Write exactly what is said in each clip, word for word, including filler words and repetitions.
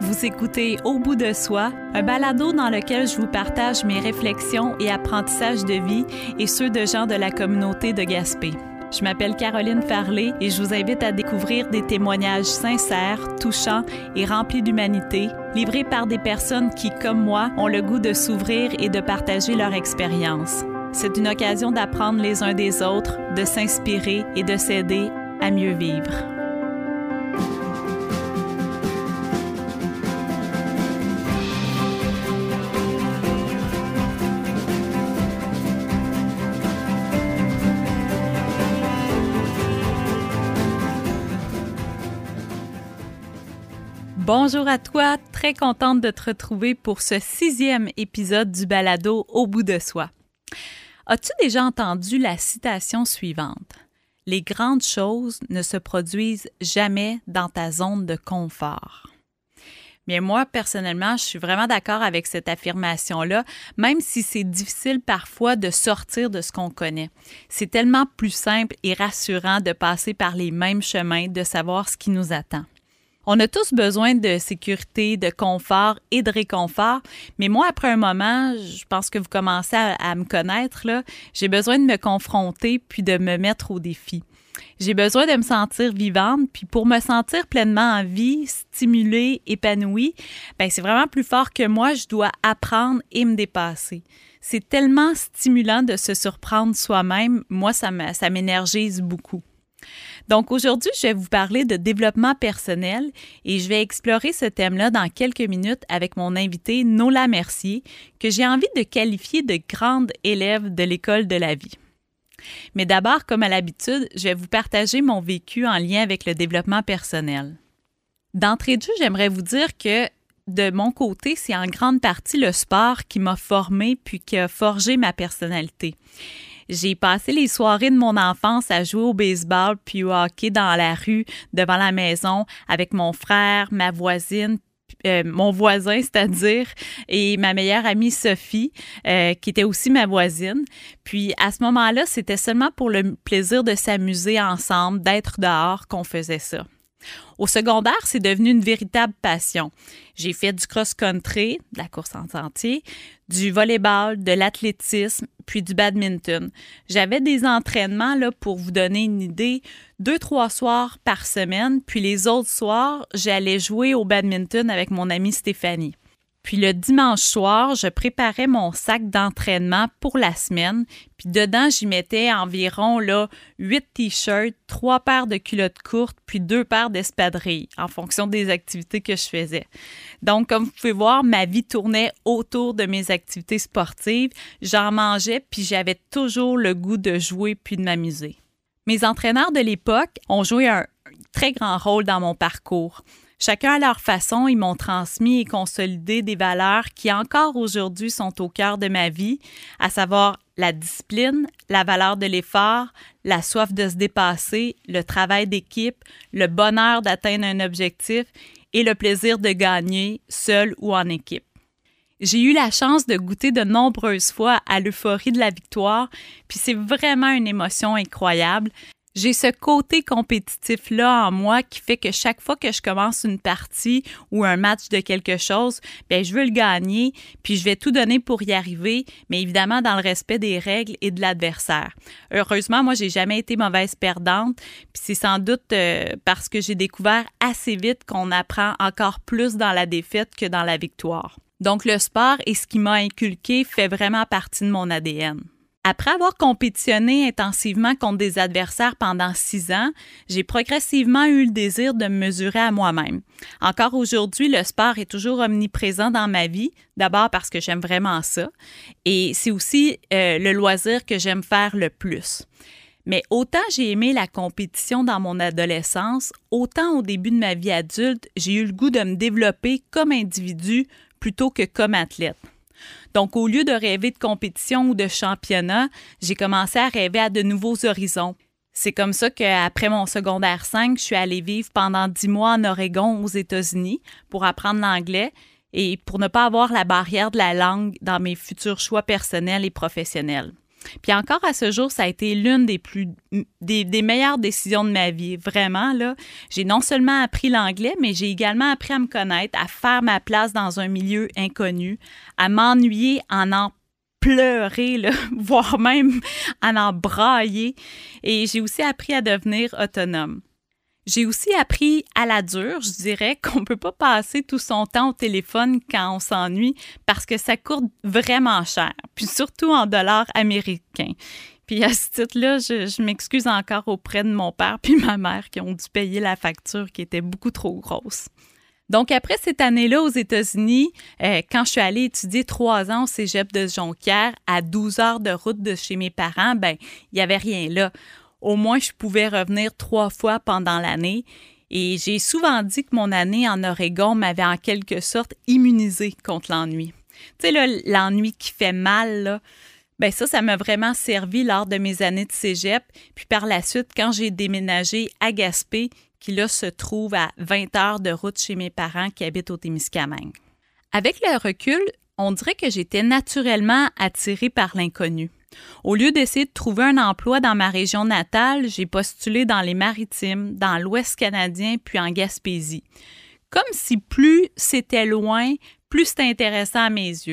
Vous écoutez Au bout de soi, un balado dans lequel je vous partage mes réflexions et apprentissages de vie et ceux de gens de la communauté de Gaspé. Je m'appelle Caroline Farley et je vous invite à découvrir des témoignages sincères, touchants et remplis d'humanité, livrés par des personnes qui, comme moi, ont le goût de s'ouvrir et de partager leur expérience. C'est une occasion d'apprendre les uns des autres, de s'inspirer et de s'aider à mieux vivre. Bonjour à toi, très contente de te retrouver pour ce sixième épisode du balado Au bout de soi. As-tu déjà entendu la citation suivante? Les grandes choses ne se produisent jamais dans ta zone de confort. Bien, moi, personnellement, je suis vraiment d'accord avec cette affirmation-là, même si c'est difficile parfois de sortir de ce qu'on connaît. C'est tellement plus simple et rassurant de passer par les mêmes chemins, de savoir ce qui nous attend. On a tous besoin de sécurité, de confort et de réconfort, mais moi, après un moment, je pense que vous commencez à, à me connaître, là, j'ai besoin de me confronter puis de me mettre au défi. J'ai besoin de me sentir vivante, puis pour me sentir pleinement en vie, stimulée, épanouie, bien, c'est vraiment plus fort que moi, je dois apprendre et me dépasser. C'est tellement stimulant de se surprendre soi-même, moi, ça me, ça m'énergise beaucoup. Donc aujourd'hui, je vais vous parler de développement personnel et je vais explorer ce thème-là dans quelques minutes avec mon invitée Nola Mercier, que j'ai envie de qualifier de grande élève de l'école de la vie. Mais d'abord, comme à l'habitude, je vais vous partager mon vécu en lien avec le développement personnel. D'entrée de jeu, j'aimerais vous dire que de mon côté, c'est en grande partie le sport qui m'a formée puis qui a forgé ma personnalité. J'ai passé les soirées de mon enfance à jouer au baseball puis au hockey dans la rue, devant la maison, avec mon frère, ma voisine, euh, mon voisin, c'est-à-dire, et ma meilleure amie Sophie, euh, qui était aussi ma voisine. Puis à ce moment-là, c'était seulement pour le plaisir de s'amuser ensemble, d'être dehors qu'on faisait ça. Au secondaire, c'est devenu une véritable passion. J'ai fait du cross-country, de la course en sentier, du volleyball, de l'athlétisme, puis du badminton. J'avais des entraînements, là, pour vous donner une idée, deux, trois soirs par semaine, puis les autres soirs, j'allais jouer au badminton avec mon amie Stéphanie. Puis le dimanche soir, je préparais mon sac d'entraînement pour la semaine. Puis dedans, j'y mettais environ là, huit t-shirts, trois paires de culottes courtes, puis deux paires d'espadrilles, en fonction des activités que je faisais. Donc, comme vous pouvez voir, ma vie tournait autour de mes activités sportives. J'en mangeais, puis j'avais toujours le goût de jouer puis de m'amuser. Mes entraîneurs de l'époque ont joué un très grand rôle dans mon parcours. Chacun à leur façon, ils m'ont transmis et consolidé des valeurs qui encore aujourd'hui sont au cœur de ma vie, à savoir la discipline, la valeur de l'effort, la soif de se dépasser, le travail d'équipe, le bonheur d'atteindre un objectif et le plaisir de gagner, seul ou en équipe. J'ai eu la chance de goûter de nombreuses fois à l'euphorie de la victoire, puis c'est vraiment une émotion incroyable. J'ai ce côté compétitif-là en moi qui fait que chaque fois que je commence une partie ou un match de quelque chose, bien, je veux le gagner, puis je vais tout donner pour y arriver, mais évidemment dans le respect des règles et de l'adversaire. Heureusement, moi, j'ai jamais été mauvaise perdante, puis c'est sans doute euh, parce que j'ai découvert assez vite qu'on apprend encore plus dans la défaite que dans la victoire. Donc, le sport et ce qui m'a inculqué fait vraiment partie de mon A D N. Après avoir compétitionné intensivement contre des adversaires pendant six ans, j'ai progressivement eu le désir de me mesurer à moi-même. Encore aujourd'hui, le sport est toujours omniprésent dans ma vie, d'abord parce que j'aime vraiment ça, et c'est aussi euh, le loisir que j'aime faire le plus. Mais autant j'ai aimé la compétition dans mon adolescence, autant au début de ma vie adulte, j'ai eu le goût de me développer comme individu plutôt que comme athlète. Donc, au lieu de rêver de compétition ou de championnat, j'ai commencé à rêver à de nouveaux horizons. C'est comme ça qu'après mon secondaire cinq, je suis allée vivre pendant dix mois en Oregon aux États-Unis pour apprendre l'anglais et pour ne pas avoir la barrière de la langue dans mes futurs choix personnels et professionnels. Puis encore à ce jour, ça a été l'une des plus des, des meilleures décisions de ma vie. Vraiment, là, j'ai non seulement appris l'anglais, mais j'ai également appris à me connaître, à faire ma place dans un milieu inconnu, à m'ennuyer en en pleurer, là, voire même en en brailler. Et j'ai aussi appris à devenir autonome. J'ai aussi appris à la dure, je dirais, qu'on ne peut pas passer tout son temps au téléphone quand on s'ennuie parce que ça coûte vraiment cher, puis surtout en dollars américains. Puis à ce titre-là, je, je m'excuse encore auprès de mon père puis ma mère qui ont dû payer la facture qui était beaucoup trop grosse. Donc, après cette année-là aux États-Unis, euh, quand je suis allée étudier trois ans au cégep de Jonquière, à douze heures de route de chez mes parents, ben il n'y avait rien là. Au moins, je pouvais revenir trois fois pendant l'année. Et j'ai souvent dit que mon année en Oregon m'avait en quelque sorte immunisée contre l'ennui. Tu sais, là, l'ennui qui fait mal, là, ben ça, ça m'a vraiment servi lors de mes années de cégep. Puis par la suite, quand j'ai déménagé à Gaspé, qui là se trouve à vingt heures de route chez mes parents qui habitent au Témiscamingue. Avec le recul, on dirait que j'étais naturellement attirée par l'inconnu. Au lieu d'essayer de trouver un emploi dans ma région natale, j'ai postulé dans les Maritimes, dans l'Ouest canadien, puis en Gaspésie. Comme si plus c'était loin, plus c'était intéressant à mes yeux.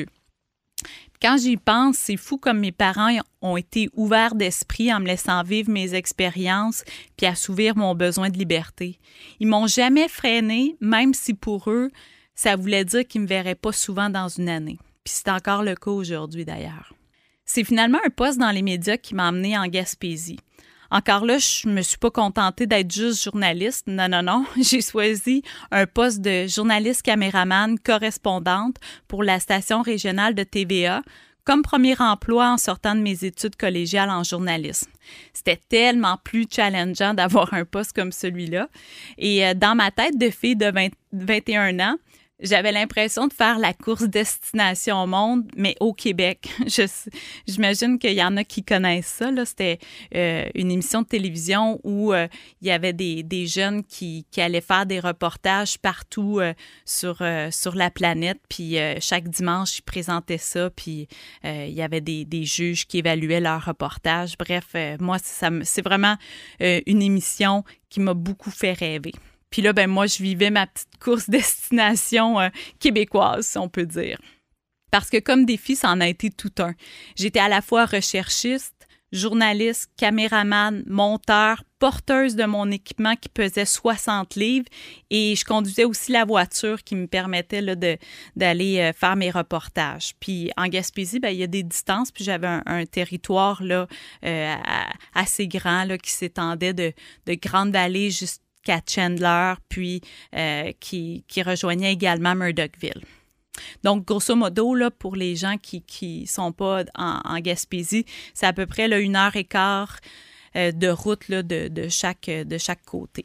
Quand j'y pense, c'est fou comme mes parents ont été ouverts d'esprit en me laissant vivre mes expériences puis assouvir mon besoin de liberté. Ils m'ont jamais freiné, même si pour eux, ça voulait dire qu'ils ne me verraient pas souvent dans une année. Puis c'est encore le cas aujourd'hui d'ailleurs. C'est finalement un poste dans les médias qui m'a emmenée en Gaspésie. Encore là, je me suis pas contentée d'être juste journaliste. Non, non, non. J'ai choisi un poste de journaliste caméraman correspondante pour la station régionale de T V A comme premier emploi en sortant de mes études collégiales en journalisme. C'était tellement plus challengeant d'avoir un poste comme celui-là. Et dans ma tête de fille de vingt, vingt et un ans, j'avais l'impression de faire la course destination au monde, mais au Québec. Je, j'imagine qu'il y en a qui connaissent ça. Là. C'était euh, une émission de télévision où euh, il y avait des, des jeunes qui, qui allaient faire des reportages partout euh, sur, euh, sur la planète. Puis euh, chaque dimanche, ils présentaient ça. Puis euh, il y avait des, des juges qui évaluaient leurs reportages. Bref, euh, moi, ça, c'est vraiment euh, une émission qui m'a beaucoup fait rêver. Puis là, ben moi, je vivais ma petite course destination euh, québécoise, si on peut dire. Parce que comme défi, ça en a été tout un. J'étais à la fois recherchiste, journaliste, caméraman, monteur, porteuse de mon équipement qui pesait soixante livres et je conduisais aussi la voiture qui me permettait là, de, d'aller euh, faire mes reportages. Puis en Gaspésie, ben, il y a des distances, puis j'avais un, un territoire là, euh, assez grand là, qui s'étendait de, de Grande Vallée jusqu'à à Chandler, puis euh, qui, qui rejoignait également Murdochville. Donc, grosso modo, là, pour les gens qui ne sont pas en, en Gaspésie, c'est à peu près là, une heure et quart euh, de route là, de, de, chaque, de chaque côté.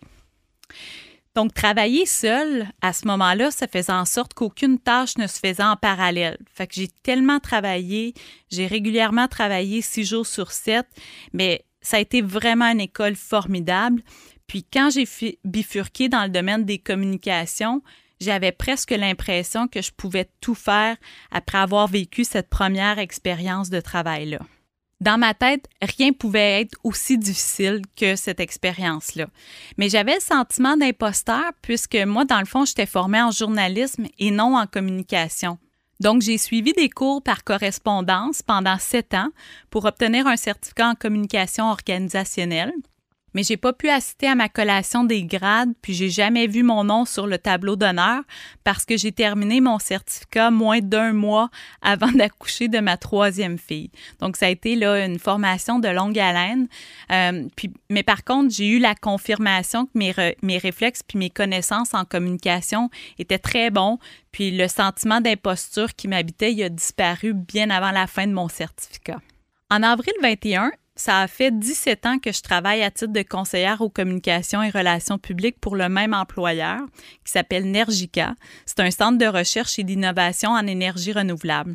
Donc, travailler seule, à ce moment-là, ça faisait en sorte qu'aucune tâche ne se faisait en parallèle. Fait que j'ai tellement travaillé, j'ai régulièrement travaillé six jours sur sept, mais ça a été vraiment une école formidable. Puis quand j'ai bifurqué dans le domaine des communications, j'avais presque l'impression que je pouvais tout faire après avoir vécu cette première expérience de travail-là. Dans ma tête, rien ne pouvait être aussi difficile que cette expérience-là. Mais j'avais le sentiment d'imposteur puisque moi, dans le fond, j'étais formée en journalisme et non en communication. Donc, j'ai suivi des cours par correspondance pendant sept ans pour obtenir un certificat en communication organisationnelle. Mais j'ai pas pu assister à ma collation des grades, puis j'ai jamais vu mon nom sur le tableau d'honneur parce que j'ai terminé mon certificat moins d'un mois avant d'accoucher de ma troisième fille. Donc, ça a été là une formation de longue haleine. Euh, puis, mais par contre, j'ai eu la confirmation que mes, re, mes réflexes puis mes connaissances en communication étaient très bons. Puis le sentiment d'imposture qui m'habitait, il a disparu bien avant la fin de mon certificat. En avril vingt et un, ça a fait dix-sept ans que je travaille à titre de conseillère aux communications et relations publiques pour le même employeur qui s'appelle Nergica. C'est un centre de recherche et d'innovation en énergie renouvelable.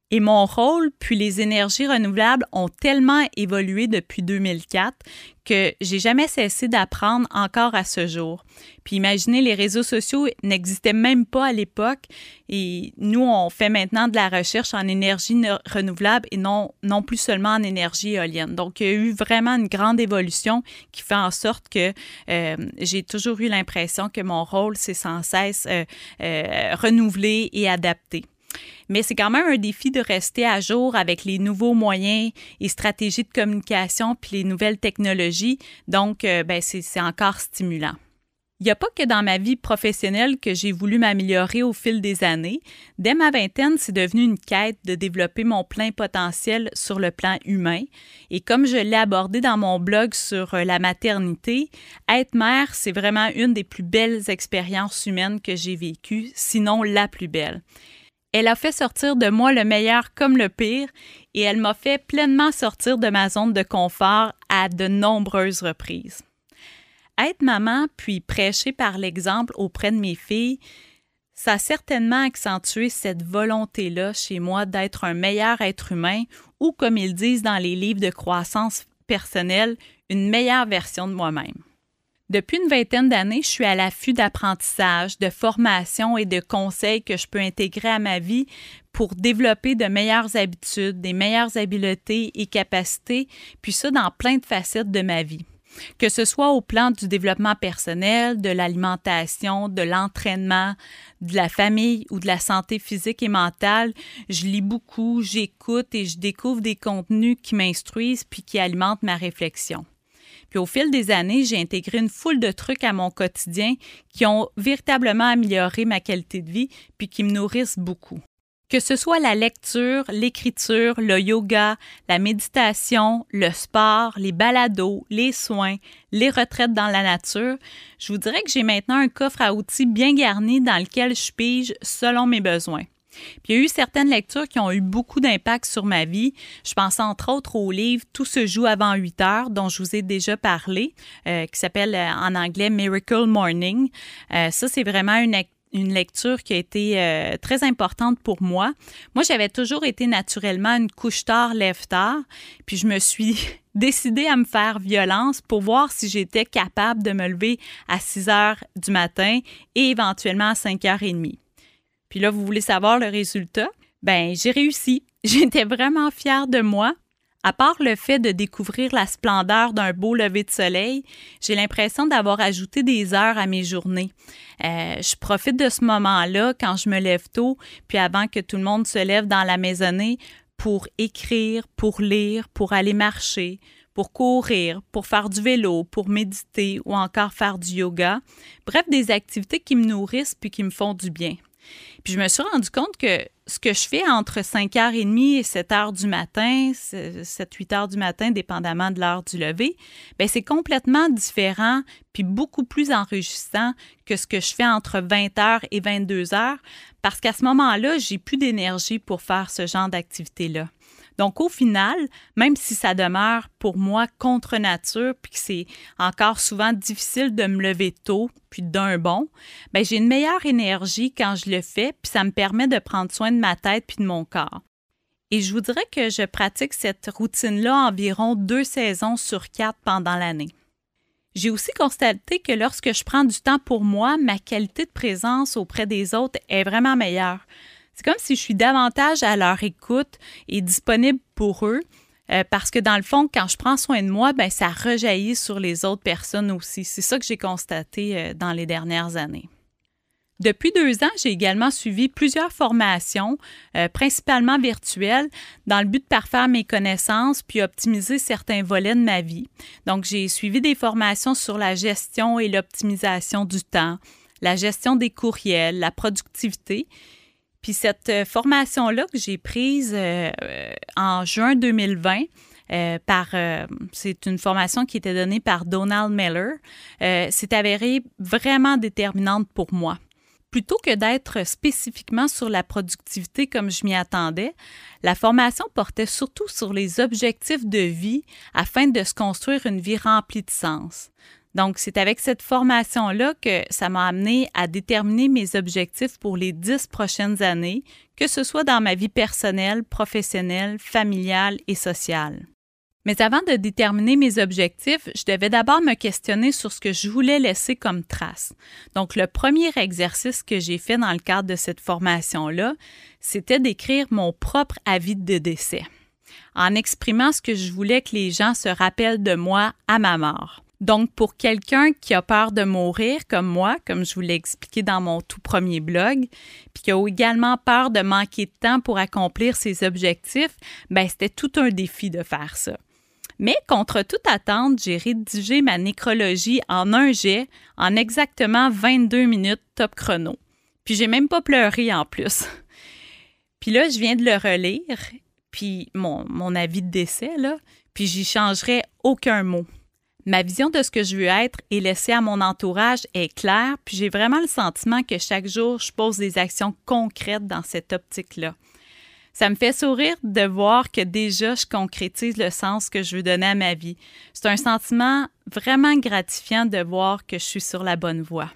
Et mon rôle, puis les énergies renouvelables ont tellement évolué depuis deux mille quatre que j'ai jamais cessé d'apprendre encore à ce jour. Puis imaginez, les réseaux sociaux n'existaient même pas à l'époque et nous, on fait maintenant de la recherche en énergie renouvelable et non, non plus seulement en énergie éolienne. Donc, il y a eu vraiment une grande évolution qui fait en sorte que euh, j'ai toujours eu l'impression que mon rôle, c'est sans cesse euh, euh, renouvelé et adapté. Mais c'est quand même un défi de rester à jour avec les nouveaux moyens et stratégies de communication puis les nouvelles technologies. Donc, euh, ben, c'est, c'est encore stimulant. Il n'y a pas que dans ma vie professionnelle que j'ai voulu m'améliorer au fil des années. Dès ma vingtaine, c'est devenu une quête de développer mon plein potentiel sur le plan humain. Et comme je l'ai abordé dans mon blog sur la maternité, être mère, c'est vraiment une des plus belles expériences humaines que j'ai vécues, sinon la plus belle. Elle a fait sortir de moi le meilleur comme le pire et elle m'a fait pleinement sortir de ma zone de confort à de nombreuses reprises. Être maman puis prêcher par l'exemple auprès de mes filles, ça a certainement accentué cette volonté-là chez moi d'être un meilleur être humain ou, comme ils disent dans les livres de croissance personnelle, une meilleure version de moi-même. Depuis une vingtaine d'années, je suis à l'affût d'apprentissage, de formation et de conseils que je peux intégrer à ma vie pour développer de meilleures habitudes, des meilleures habiletés et capacités, puis ça dans plein de facettes de ma vie. Que ce soit au plan du développement personnel, de l'alimentation, de l'entraînement, de la famille ou de la santé physique et mentale, je lis beaucoup, j'écoute et je découvre des contenus qui m'instruisent puis qui alimentent ma réflexion. Puis au fil des années, j'ai intégré une foule de trucs à mon quotidien qui ont véritablement amélioré ma qualité de vie puis qui me nourrissent beaucoup. Que ce soit la lecture, l'écriture, le yoga, la méditation, le sport, les balados, les soins, les retraites dans la nature, je vous dirais que j'ai maintenant un coffre à outils bien garni dans lequel je pige selon mes besoins. Puis il y a eu certaines lectures qui ont eu beaucoup d'impact sur ma vie. Je pense entre autres au livre « Tout se joue avant huit heures » dont je vous ai déjà parlé, euh, qui s'appelle euh, en anglais « Miracle Morning ». Euh, ça, c'est vraiment une une lecture qui a été euh, très importante pour moi. Moi, j'avais toujours été naturellement une couche-tard, lève-tard, puis je me suis décidée à me faire violence pour voir si j'étais capable de me lever à six heures du matin et éventuellement à cinq heures trente. Puis là, vous voulez savoir le résultat? Bien, j'ai réussi. J'étais vraiment fière de moi. À part le fait de découvrir la splendeur d'un beau lever de soleil, j'ai l'impression d'avoir ajouté des heures à mes journées. Euh, je profite de ce moment-là quand je me lève tôt, puis avant que tout le monde se lève dans la maisonnée, pour écrire, pour lire, pour aller marcher, pour courir, pour faire du vélo, pour méditer ou encore faire du yoga. Bref, des activités qui me nourrissent puis qui me font du bien. Puis je me suis rendu compte que ce que je fais entre cinq heures trente et sept heures du matin, sept huit heures du matin, dépendamment de l'heure du lever, bien, c'est complètement différent puis beaucoup plus enrichissant que ce que je fais entre vingt heures et vingt-deux heures parce qu'à ce moment-là, j'ai plus d'énergie pour faire ce genre d'activité-là. Donc, au final, même si ça demeure pour moi contre nature puis que c'est encore souvent difficile de me lever tôt puis d'un bond, bien, j'ai une meilleure énergie quand je le fais puis ça me permet de prendre soin de ma tête puis de mon corps. Et je vous dirais que je pratique cette routine-là environ deux saisons sur quatre pendant l'année. J'ai aussi constaté que lorsque je prends du temps pour moi, ma qualité de présence auprès des autres est vraiment meilleure. C'est comme si je suis davantage à leur écoute et disponible pour eux euh, parce que dans le fond, quand je prends soin de moi, ben, ça rejaillit sur les autres personnes aussi. C'est ça que j'ai constaté euh, dans les dernières années. Depuis deux ans, j'ai également suivi plusieurs formations, euh, principalement virtuelles, dans le but de parfaire mes connaissances puis optimiser certains volets de ma vie. Donc, j'ai suivi des formations sur la gestion et l'optimisation du temps, la gestion des courriels, la productivité. Puis cette formation-là que j'ai prise euh, en juin deux mille vingt, euh, par, euh, c'est une formation qui était donnée par Donald Miller, euh, s'est avérée vraiment déterminante pour moi. Plutôt que d'être spécifiquement sur la productivité comme je m'y attendais, la formation portait surtout sur les objectifs de vie afin de se construire une vie remplie de sens. Donc, c'est avec cette formation-là que ça m'a amené à déterminer mes objectifs pour les dix prochaines années, que ce soit dans ma vie personnelle, professionnelle, familiale et sociale. Mais avant de déterminer mes objectifs, je devais d'abord me questionner sur ce que je voulais laisser comme trace. Donc, le premier exercice que j'ai fait dans le cadre de cette formation-là, c'était d'écrire mon propre avis de décès, en exprimant ce que je voulais que les gens se rappellent de moi à ma mort. Donc, pour quelqu'un qui a peur de mourir, comme moi, comme je vous l'ai expliqué dans mon tout premier blog, puis qui a également peur de manquer de temps pour accomplir ses objectifs, bien, c'était tout un défi de faire ça. Mais contre toute attente, j'ai rédigé ma nécrologie en un jet, en exactement vingt-deux minutes top chrono. Puis j'ai même pas pleuré en plus. Puis là, je viens de le relire, puis mon, mon avis de décès, là, puis j'y changerai aucun mot. Ma vision de ce que je veux être et laisser à mon entourage est claire, puis j'ai vraiment le sentiment que chaque jour, je pose des actions concrètes dans cette optique-là. Ça me fait sourire de voir que déjà, je concrétise le sens que je veux donner à ma vie. C'est un sentiment vraiment gratifiant de voir que je suis sur la bonne voie.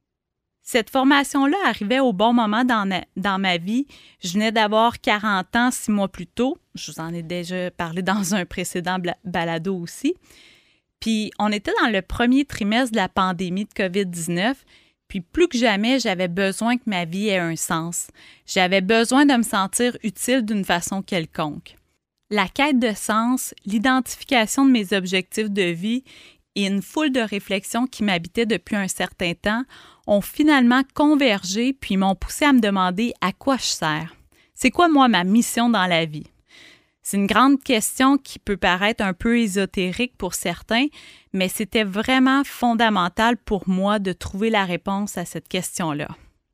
Cette formation-là arrivait au bon moment dans, na- dans ma vie. Je venais d'avoir quarante ans six mois plus tôt. Je vous en ai déjà parlé dans un précédent bla- balado aussi. Puis, on était dans le premier trimestre de la pandémie de covid dix-neuf. Puis plus que jamais, j'avais besoin que ma vie ait un sens. J'avais besoin de me sentir utile d'une façon quelconque. La quête de sens, l'identification de mes objectifs de vie et une foule de réflexions qui m'habitaient depuis un certain temps ont finalement convergé puis m'ont poussé à me demander à quoi je sers. C'est quoi, moi, ma mission dans la vie? C'est une grande question qui peut paraître un peu ésotérique pour certains, mais c'était vraiment fondamental pour moi de trouver la réponse à cette question-là.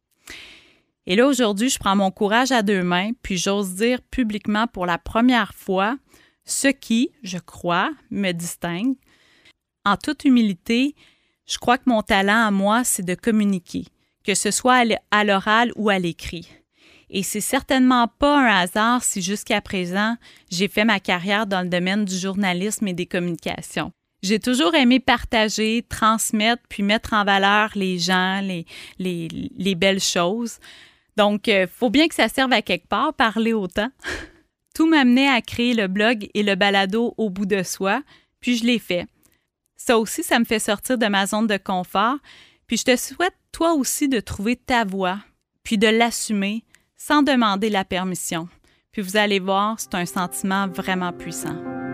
Et là, aujourd'hui, je prends mon courage à deux mains, puis j'ose dire publiquement pour la première fois ce qui, je crois, me distingue. En toute humilité, je crois que mon talent à moi, c'est de communiquer, que ce soit à l'oral ou à l'écrit. Et c'est certainement pas un hasard si jusqu'à présent, j'ai fait ma carrière dans le domaine du journalisme et des communications. J'ai toujours aimé partager, transmettre, puis mettre en valeur les gens, les, les, les belles choses. Donc, il euh, faut bien que ça serve à quelque part, parler autant. Tout m'amenait à créer le blog et le balado Au bout de soi, puis je l'ai fait. Ça aussi, ça me fait sortir de ma zone de confort. Puis je te souhaite, toi aussi, de trouver ta voix, puis de l'assumer, sans demander la permission. Puis vous allez voir, c'est un sentiment vraiment puissant.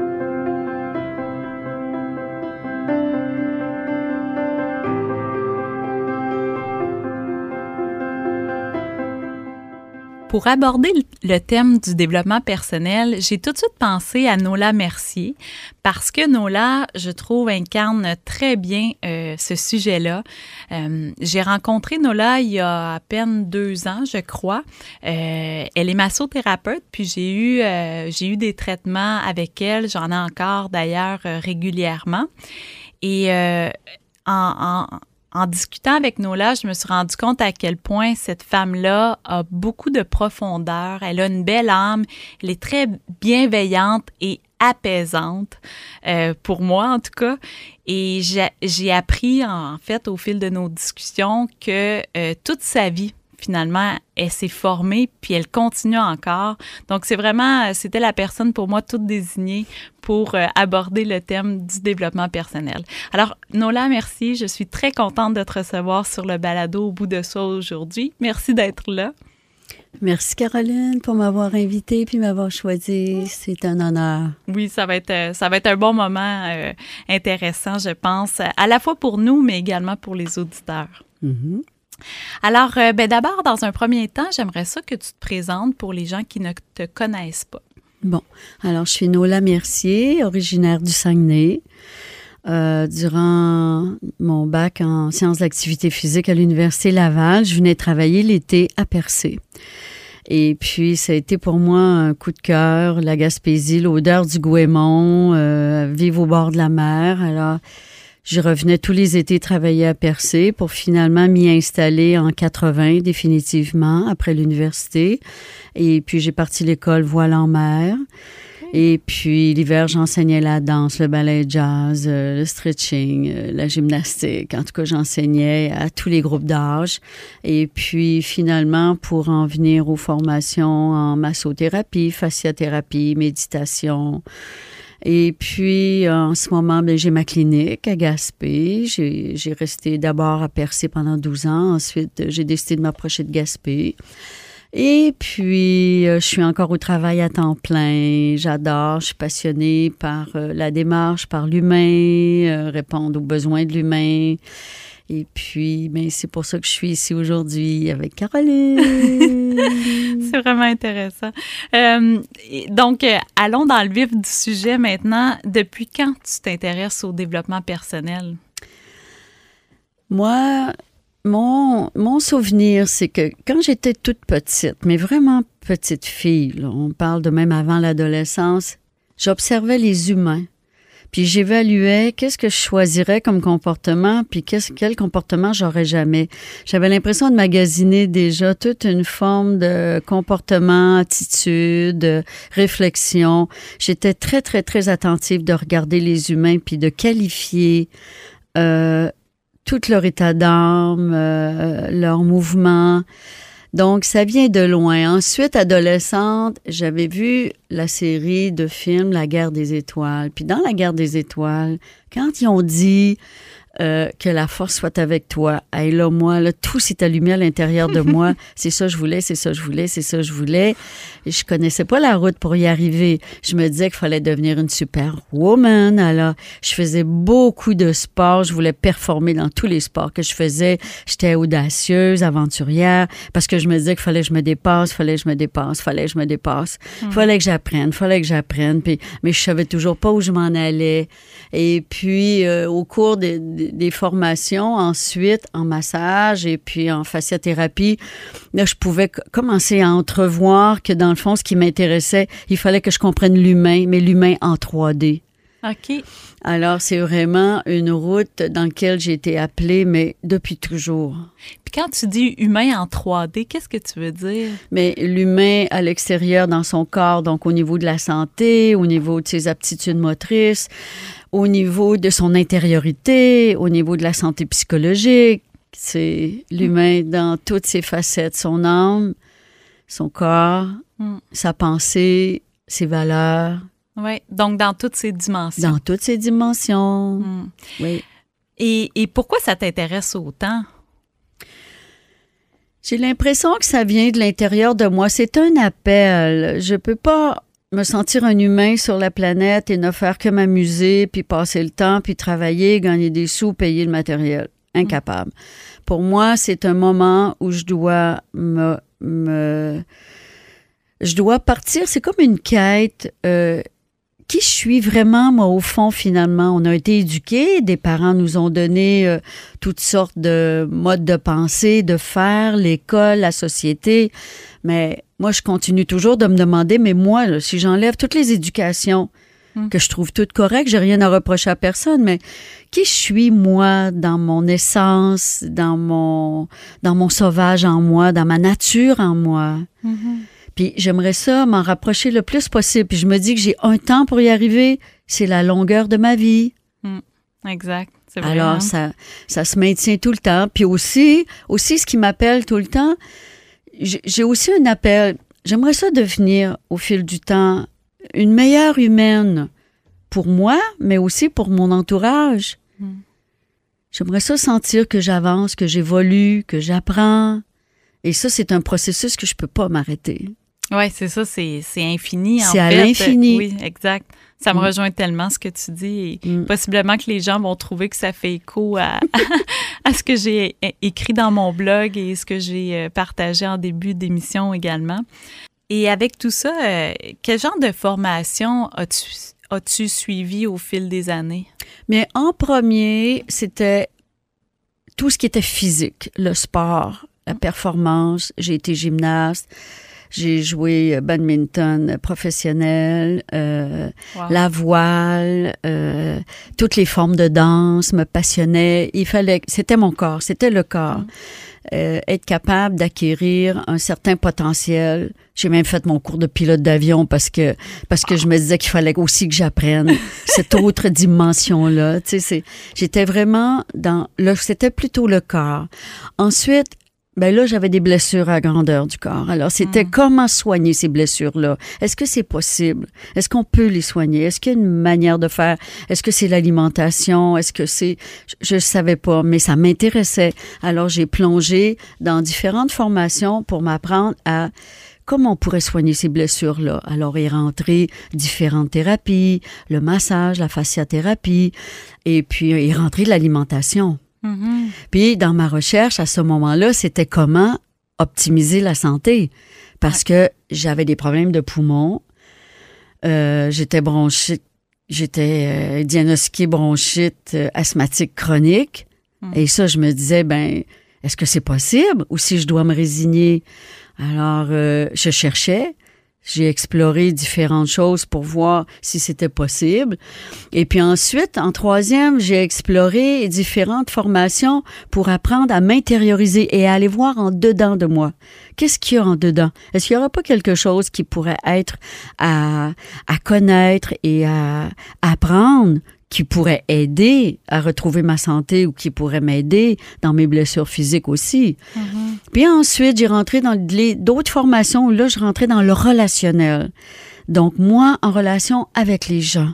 Pour aborder le thème du développement personnel, j'ai tout de suite pensé à Nola Mercier parce que Nola, je trouve, incarne très bien euh, ce sujet-là. Euh, j'ai rencontré Nola il y a à peine deux ans, je crois. Euh, elle est massothérapeute, puis j'ai eu, euh, j'ai eu des traitements avec elle. J'en ai encore d'ailleurs euh, régulièrement. Et euh, en... en En discutant avec Nola, je me suis rendu compte à quel point cette femme-là a beaucoup de profondeur. Elle a une belle âme, elle est très bienveillante et apaisante, euh, pour moi en tout cas. Et j'ai, j'ai appris en fait au fil de nos discussions que euh, toute sa vie, finalement, elle s'est formée puis elle continue encore. Donc, c'est vraiment, c'était la personne pour moi toute désignée pour euh, aborder le thème du développement personnel. Alors, Nola, merci. Je suis très contente de te recevoir sur le balado Au bout de soi aujourd'hui. Merci d'être là. Merci Caroline pour m'avoir invitée puis m'avoir choisie. C'est un honneur. Oui, ça va être, ça va être un bon moment euh, intéressant, je pense, à la fois pour nous, mais également pour les auditeurs. Mm-hmm. Alors, euh, ben d'abord, dans un premier temps, j'aimerais ça que tu te présentes pour les gens qui ne te connaissent pas. Bon, alors je suis Nola Mercier, originaire du Saguenay. Euh, durant mon bac en sciences de l'activité physique à l'Université Laval, je venais travailler l'été à Percé. Et puis, ça a été pour moi un coup de cœur, la Gaspésie, l'odeur du goémon, euh, vivre au bord de la mer. Alors, je revenais tous les étés travailler à Percé pour finalement m'y installer en quatre-vingts définitivement après l'université. Et puis, j'ai parti l'école voile en mer. Et puis, l'hiver, j'enseignais la danse, le ballet jazz, euh, le stretching, euh, la gymnastique. En tout cas, j'enseignais à tous les groupes d'âge. Et puis, finalement, pour en venir aux formations en massothérapie, fasciathérapie, méditation. Et puis, en ce moment, bien, j'ai ma clinique à Gaspé. J'ai, j'ai resté d'abord à Percé pendant douze ans. Ensuite, j'ai décidé de m'approcher de Gaspé. Et puis, euh, je suis encore au travail à temps plein. J'adore, je suis passionnée par euh, la démarche, par l'humain, euh, répondre aux besoins de l'humain. Et puis, ben, c'est pour ça que je suis ici aujourd'hui avec Caroline. C'est vraiment intéressant. Euh, donc, euh, allons dans le vif du sujet maintenant. Depuis quand tu t'intéresses au développement personnel? Moi... Mon, mon souvenir, c'est que quand j'étais toute petite, mais vraiment petite fille, là, on parle de même avant l'adolescence, j'observais les humains. Puis j'évaluais qu'est-ce que je choisirais comme comportement, puis qu'est-ce, quel comportement j'aurais jamais. J'avais l'impression de magasiner déjà toute une forme de comportement, attitude, réflexion. J'étais très, très, très attentive de regarder les humains, puis de qualifier euh, tout leur état d'âme, euh, leur mouvement. Donc, ça vient de loin. Ensuite, adolescente, j'avais vu la série de films La Guerre des étoiles. Puis dans La Guerre des étoiles, quand ils ont dit euh, que la force soit avec toi, hey, là, moi, là, tout s'est allumé à l'intérieur de moi. C'est ça que je voulais, c'est ça que je voulais, c'est ça que je voulais. Et je connaissais pas la route pour y arriver. Je me disais qu'il fallait devenir une super woman. Alors, je faisais beaucoup de sport. Je voulais performer dans tous les sports que je faisais. J'étais audacieuse, aventurière, parce que je me disais qu'il fallait que je me dépasse, fallait que je me dépasse, fallait que je me dépasse. Mmh. Fallait que j'apprenne, fallait que j'apprenne. Puis, mais je savais toujours pas où je m'en allais. Et puis, euh, au cours des, des, des formations, ensuite, en massage et puis en fasciathérapie, là, je pouvais c- commencer à entrevoir que dans le fond, ce qui m'intéressait, il fallait que je comprenne l'humain, mais l'humain en trois D. OK. Alors, c'est vraiment une route dans laquelle j'ai été appelée, mais depuis toujours. Puis quand tu dis humain en trois D, qu'est-ce que tu veux dire? Mais l'humain à l'extérieur dans son corps, donc au niveau de la santé, au niveau de ses aptitudes motrices, au niveau de son intériorité, au niveau de la santé psychologique. C'est l'humain dans toutes ses facettes, son âme, son corps, mm. sa pensée, ses valeurs. Oui, donc dans toutes ces dimensions. Dans toutes ces dimensions, mm. oui. Et, et pourquoi ça t'intéresse autant? J'ai l'impression que ça vient de l'intérieur de moi. C'est un appel. Je peux pas me sentir un humain sur la planète et ne faire que m'amuser, puis passer le temps, puis travailler, gagner des sous, payer le matériel. Incapable. Mm. Pour moi, c'est un moment où je dois me... me je dois partir. C'est comme une quête... Euh, qui je suis vraiment, moi, au fond, finalement? On a été éduqués, des parents nous ont donné euh, toutes sortes de modes de pensée, de faire, l'école, la société. Mais moi, je continue toujours de me demander, mais moi, là, si j'enlève toutes les éducations mmh. que je trouve toutes correctes, j'ai rien à reprocher à personne, mais qui je suis, moi, dans mon essence, dans mon, dans mon sauvage en moi, dans ma nature en moi? Mmh. Puis j'aimerais ça m'en rapprocher le plus possible. Puis je me dis que j'ai un temps pour y arriver. C'est la longueur de ma vie. Mmh, exact. C'est vrai, alors, hein? ça, ça se maintient tout le temps. Puis aussi, aussi ce qui m'appelle tout le temps, j'ai aussi un appel. J'aimerais ça devenir, au fil du temps, une meilleure humaine pour moi, mais aussi pour mon entourage. Mmh. J'aimerais ça sentir que j'avance, que j'évolue, que j'apprends. Et ça, c'est un processus que je peux pas m'arrêter. Oui, c'est ça, c'est, c'est infini, en c'est fait. C'est à l'infini. Oui, exact. Ça me mm. rejoint tellement ce que tu dis. Et mm. possiblement que les gens vont trouver que ça fait écho à, à ce que j'ai écrit dans mon blog et ce que j'ai partagé en début d'émission également. Et avec tout ça, euh, quel genre de formation as-tu, as-tu suivi au fil des années? Mais en premier, c'était tout ce qui était physique, le sport, la performance. J'ai été gymnaste. J'ai joué badminton professionnel, euh, wow. la voile, euh, toutes les formes de danse me passionnaient. Il fallait, c'était mon corps, c'était le corps. Mm. Euh, être capable d'acquérir un certain potentiel. J'ai même fait mon cours de pilote d'avion parce que parce que je me disais qu'il fallait aussi que j'apprenne cette autre dimension-là. Tu sais, c'est, j'étais vraiment dans le, c'était plutôt le corps. Ensuite, ben là, j'avais des blessures à grandeur du corps. Alors, c'était mmh. comment soigner ces blessures-là? Est-ce que c'est possible? Est-ce qu'on peut les soigner? Est-ce qu'il y a une manière de faire? Est-ce que c'est l'alimentation? Est-ce que c'est... Je ne savais pas, mais ça m'intéressait. Alors, j'ai plongé dans différentes formations pour m'apprendre à comment on pourrait soigner ces blessures-là. Alors, est rentré différentes thérapies, le massage, la fasciathérapie, et puis est rentré de l'alimentation. Mm-hmm. Puis, dans ma recherche, à ce moment-là, c'était comment optimiser la santé. Parce que j'avais des problèmes de poumons. Euh, j'étais bronchite, j'étais euh, diagnostiquée bronchite euh, asthmatique chronique. Mm. Et ça, je me disais, ben, est-ce que c'est possible ou si je dois me résigner? Alors, euh, je cherchais. J'ai exploré différentes choses pour voir si c'était possible. Et puis ensuite, en troisième, j'ai exploré différentes formations pour apprendre à m'intérioriser et à aller voir en dedans de moi. Qu'est-ce qu'il y a en dedans? Est-ce qu'il n'y aura pas quelque chose qui pourrait être à, à connaître et à, à apprendre, qui pourrait aider à retrouver ma santé ou qui pourrait m'aider dans mes blessures physiques aussi. Mm-hmm. Puis ensuite, j'ai rentré dans les, d'autres formations où là, je rentrais dans le relationnel. Donc, moi, en relation avec les gens.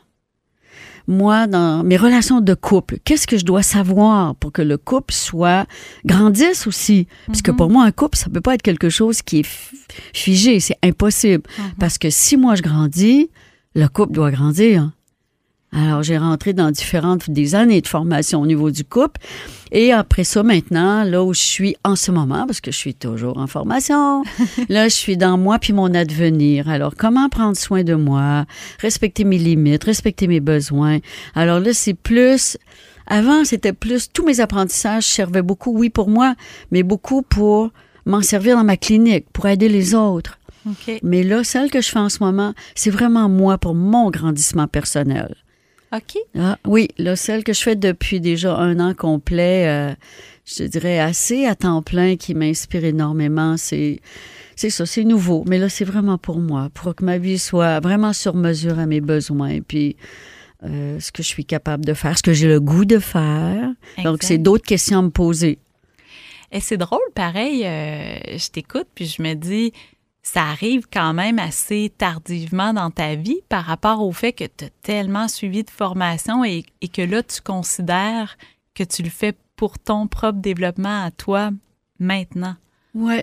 Moi, dans mes relations de couple, qu'est-ce que je dois savoir pour que le couple soit grandisse aussi? Mm-hmm. Parce que pour moi, un couple, ça peut pas être quelque chose qui est figé, c'est impossible. Mm-hmm. Parce que si moi, je grandis, le couple doit grandir. Alors, j'ai rentré dans différentes, des années de formation au niveau du couple. Et après ça, maintenant, là où je suis en ce moment, parce que je suis toujours en formation, là, je suis dans moi puis mon advenir. Alors, comment prendre soin de moi, respecter mes limites, respecter mes besoins. Alors là, c'est plus... Avant, c'était plus... Tous mes apprentissages servaient beaucoup, oui, pour moi, mais beaucoup pour m'en servir dans ma clinique, pour aider les autres. Okay. Mais là, celle que je fais en ce moment, c'est vraiment moi pour mon grandissement personnel. OK. Ah, oui, là, celle que je fais depuis déjà un an complet, euh, je te dirais assez à temps plein, qui m'inspire énormément, c'est, c'est ça, c'est nouveau. Mais là, c'est vraiment pour moi, pour que ma vie soit vraiment sur mesure à mes besoins, puis euh, ce que je suis capable de faire, ce que j'ai le goût de faire. Exact. Donc, c'est d'autres questions à me poser. Et c'est drôle, pareil, euh, je t'écoute, puis je me dis... Ça arrive quand même assez tardivement dans ta vie par rapport au fait que tu as tellement suivi de formation et, et que là, tu considères que tu le fais pour ton propre développement à toi maintenant. Oui.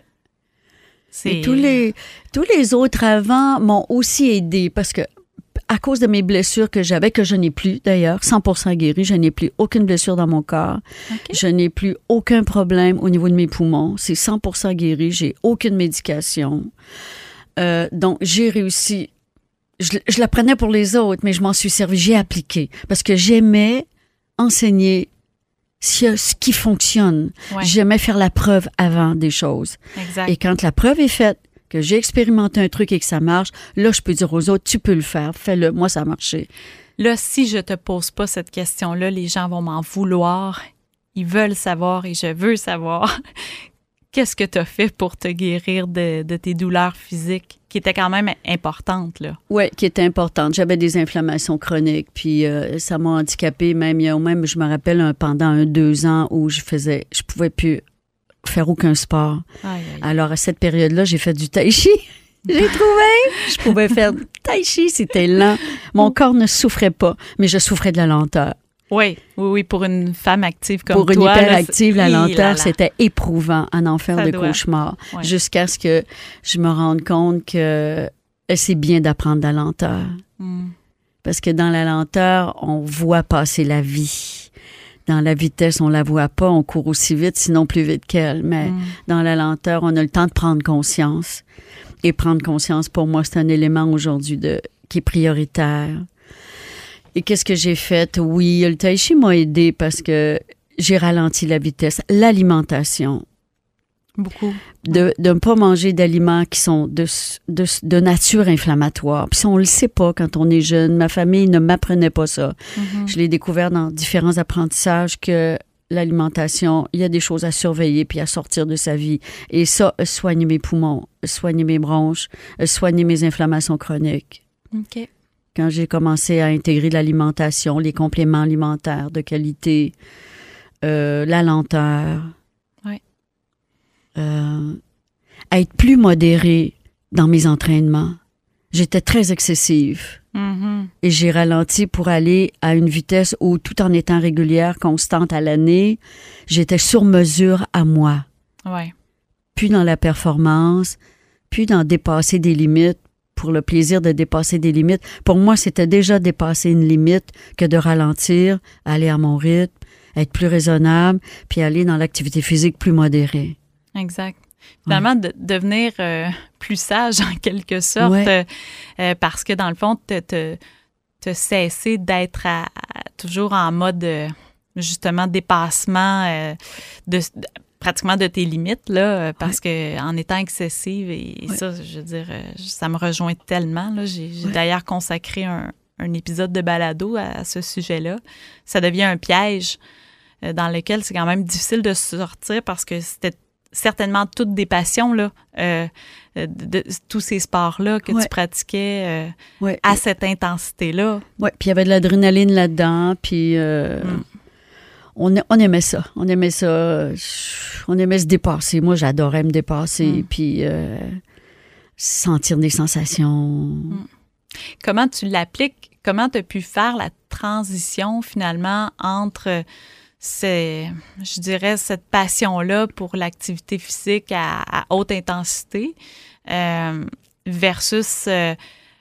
Et tous les, tous les autres avant m'ont aussi aidé parce que à cause de mes blessures que j'avais, que je n'ai plus d'ailleurs, cent pour cent guérie, je n'ai plus aucune blessure dans mon corps. Okay. Je n'ai plus aucun problème au niveau de mes poumons. C'est cent pour cent guéri, j'ai aucune médication. Euh, donc, j'ai réussi. Je, je la prenais pour les autres, mais je m'en suis servi, j'ai appliqué. Parce que j'aimais enseigner ce, ce qui fonctionne. Ouais. J'aimais faire la preuve avant des choses. Exact. Et quand la preuve est faite, que j'ai expérimenté un truc et que ça marche, là, je peux dire aux autres, tu peux le faire, fais-le, moi, ça a marché. Là, si je te pose pas cette question-là, les gens vont m'en vouloir. Ils veulent savoir et je veux savoir. Qu'est-ce que tu as fait pour te guérir de, de tes douleurs physiques, qui étaient quand même importantes, là? Oui, qui étaient importantes. J'avais des inflammations chroniques, puis euh, ça m'a handicapée. Même, il y a même, je me rappelle, un, pendant un deux ans où je faisais, je pouvais plus faire aucun sport. Aïe, aïe. Alors, à cette période-là, j'ai fait du tai chi. J'ai trouvé. Je pouvais faire du tai chi, c'était lent. Mon corps ne souffrait pas, mais je souffrais de la lenteur. Oui, oui, oui, pour une femme active comme pour toi. Pour une hyperactive, là, la lenteur, là, là. C'était éprouvant, un enfer Ça de doit. Cauchemar. Ouais. Jusqu'à ce que je me rende compte que c'est bien d'apprendre la lenteur. Mm. Parce que dans la lenteur, on voit passer la vie. Dans la vitesse, on la voit pas, on court aussi vite, sinon plus vite qu'elle. Mais mm. dans la lenteur, on a le temps de prendre conscience. Et prendre conscience, pour moi, c'est un élément aujourd'hui de, qui est prioritaire. Et qu'est-ce que j'ai fait? Oui, le tai chi m'a aidé parce que j'ai ralenti la vitesse. L'alimentation. Beaucoup. De ne pas manger d'aliments qui sont de, de, de nature inflammatoire. Puis ça, on ne le sait pas quand on est jeune. Ma famille ne m'apprenait pas ça. Mm-hmm. Je l'ai découvert dans différents apprentissages que l'alimentation, il y a des choses à surveiller puis à sortir de sa vie. Et ça, soigner mes poumons, soigner mes bronches, soigner mes inflammations chroniques. OK. Quand j'ai commencé à intégrer l'alimentation, les compléments alimentaires de qualité, euh, la lenteur, oui. euh, à être plus modérée dans mes entraînements. J'étais très excessive. Mm-hmm. Et j'ai ralenti pour aller à une vitesse où, tout en étant régulière, constante à l'année, j'étais sur mesure à moi. Ouais. Puis dans la performance, puis dans dépasser des limites, pour le plaisir de dépasser des limites. Pour moi, c'était déjà dépasser une limite que de ralentir, aller à mon rythme, être plus raisonnable, puis aller dans l'activité physique plus modérée. Exact. Finalement, ouais. de devenir euh, plus sage en quelque sorte, ouais. euh, parce que dans le fond, te, te, te cesser d'être à, à, toujours en mode, euh, justement, dépassement euh, de, de, pratiquement de tes limites, là, parce ouais. que en étant excessive, et, et ouais. ça, je veux dire, ça me rejoint tellement. Là. J'ai, j'ai ouais. d'ailleurs consacré un, un épisode de balado à, à ce sujet-là. Ça devient un piège euh, dans lequel c'est quand même difficile de sortir parce que c'était certainement toutes des passions, là, euh, de, de, de tous ces sports-là que ouais. tu pratiquais euh, ouais. à cette intensité-là. Oui, puis il y avait de l'adrénaline là-dedans, puis euh, mm. on, on aimait ça. On aimait ça. On aimait se dépasser. Moi, j'adorais me dépasser, mm. puis euh, sentir des sensations. Mm. Comment tu l'appliques? Comment tu as pu faire la transition, finalement, entre... c'est, je dirais, cette passion-là pour l'activité physique à, à haute intensité euh, versus euh,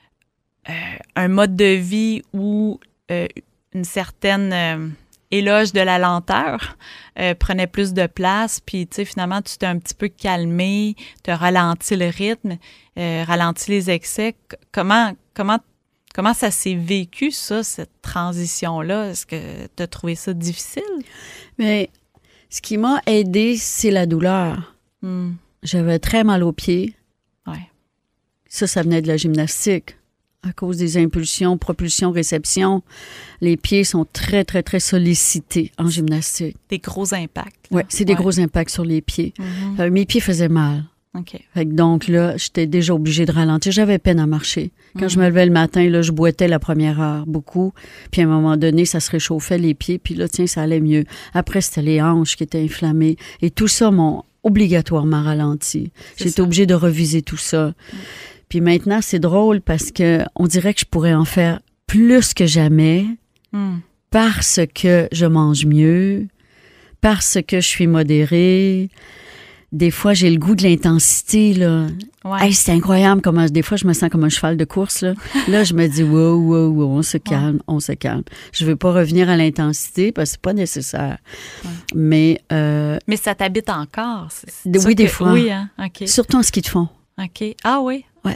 euh, un mode de vie où euh, une certaine euh, éloge de la lenteur euh, prenait plus de place, puis tu sais, finalement, tu t'es un petit peu calmé, tu as ralenti le rythme, euh, ralenti les excès. Comment, comment Comment ça s'est vécu, ça, cette transition-là? Est-ce que tu as trouvé ça difficile? Mais ce qui m'a aidée, c'est la douleur. Mm. J'avais très mal aux pieds. Ouais. Ça, ça venait de la gymnastique. À cause des impulsions, propulsion, réception, les pieds sont très, très, très sollicités en gymnastique. Des gros impacts. Oui, c'est des ouais. gros impacts sur les pieds. Mm-hmm. Euh, mes pieds faisaient mal. OK. Fait que donc là, j'étais déjà obligée de ralentir. J'avais peine à marcher. Quand mmh. je me levais le matin, là, je boitais la première heure, beaucoup. Puis à un moment donné, ça se réchauffait les pieds. Puis là, tiens, ça allait mieux. Après, c'était les hanches qui étaient inflammées. Et tout ça m'ont obligatoirement ralenti. C'est J'étais ça. obligée de reviser tout ça. Mmh. Puis maintenant, c'est drôle parce que on dirait que je pourrais en faire plus que jamais mmh. parce que je mange mieux, parce que je suis modérée. Des fois, j'ai le goût de l'intensité, là. Ouais. Hey, c'est incroyable comment, des fois, je me sens comme un cheval de course, là. Là, je me dis, wow, wow, wow, on se calme, ouais. on se calme. Je veux pas revenir à l'intensité parce que c'est pas nécessaire. Ouais. Mais, euh, Mais ça t'habite encore? C'est, c'est oui, des que, fois. Oui, hein? OK. Surtout en ski de fond. OK. Ah oui? Ouais.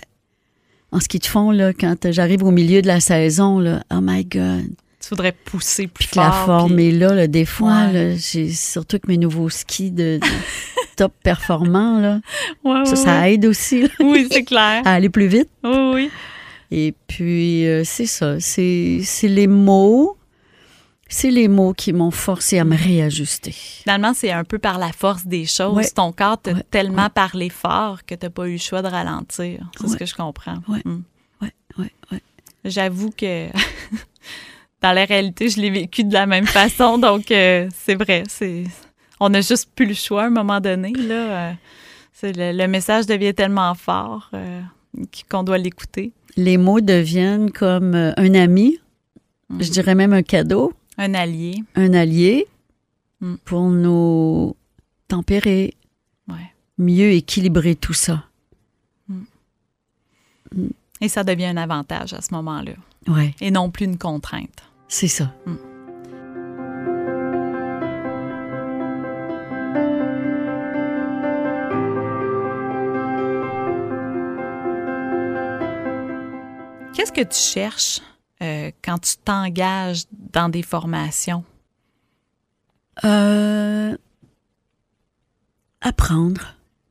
En ski de fond, là, quand j'arrive au milieu de la saison, là, oh my God. Tu voudrais pousser plus puis fort. La forme puis... est là, là, des fois, ouais. là, j'ai surtout que mes nouveaux skis de, de top performants, là. Ouais, ça, ouais, ça ouais. aide aussi. Là, oui, c'est clair. À aller plus vite. Oui, oui. Et puis, euh, c'est ça. C'est, c'est les mots. C'est les mots qui m'ont forcé à me réajuster. Finalement, c'est un peu par la force des choses. Ouais. Ton corps t'a ouais. tellement ouais. parlé fort que t'as pas eu le choix de ralentir. C'est ouais. ce que je comprends. Oui, mm. oui, oui, oui. J'avoue que... Dans la réalité, je l'ai vécu de la même façon, donc euh, c'est vrai. C'est, on n'a juste plus le choix à un moment donné. Là, euh, c'est le, le message devient tellement fort euh, qu'on doit l'écouter. Les mots deviennent comme euh, un ami, mm. je dirais même un cadeau. Un allié. Un allié mm. pour nous tempérer, ouais. mieux équilibrer tout ça. Mm. Mm. Et ça devient un avantage à ce moment-là. Ouais. Et non plus une contrainte. C'est ça. Mm. Qu'est-ce que tu cherches euh, quand tu t'engages dans des formations? Euh, apprendre.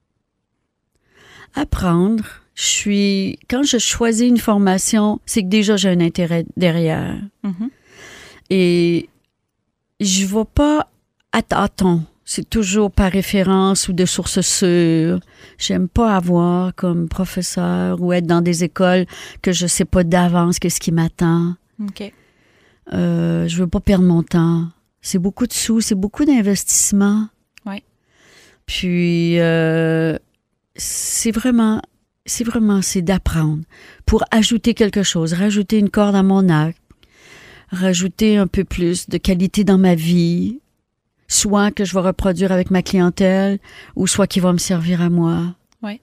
Apprendre. Je suis... Quand je choisis une formation, c'est que déjà j'ai un intérêt derrière. Mm-hmm. Et je ne vais pas à tâtons. C'est toujours par référence ou de sources sûres. J'aime pas avoir comme professeur ou être dans des écoles que je sais pas d'avance qu'est-ce qui m'attend. OK. Euh, je veux pas perdre mon temps. C'est beaucoup de sous, c'est beaucoup d'investissement. Oui. Puis, euh, c'est vraiment, c'est vraiment, c'est d'apprendre pour ajouter quelque chose, rajouter une corde à mon arc, rajouter un peu plus de qualité dans ma vie, soit que je vais reproduire avec ma clientèle, ou soit qui va me servir à moi. Oui.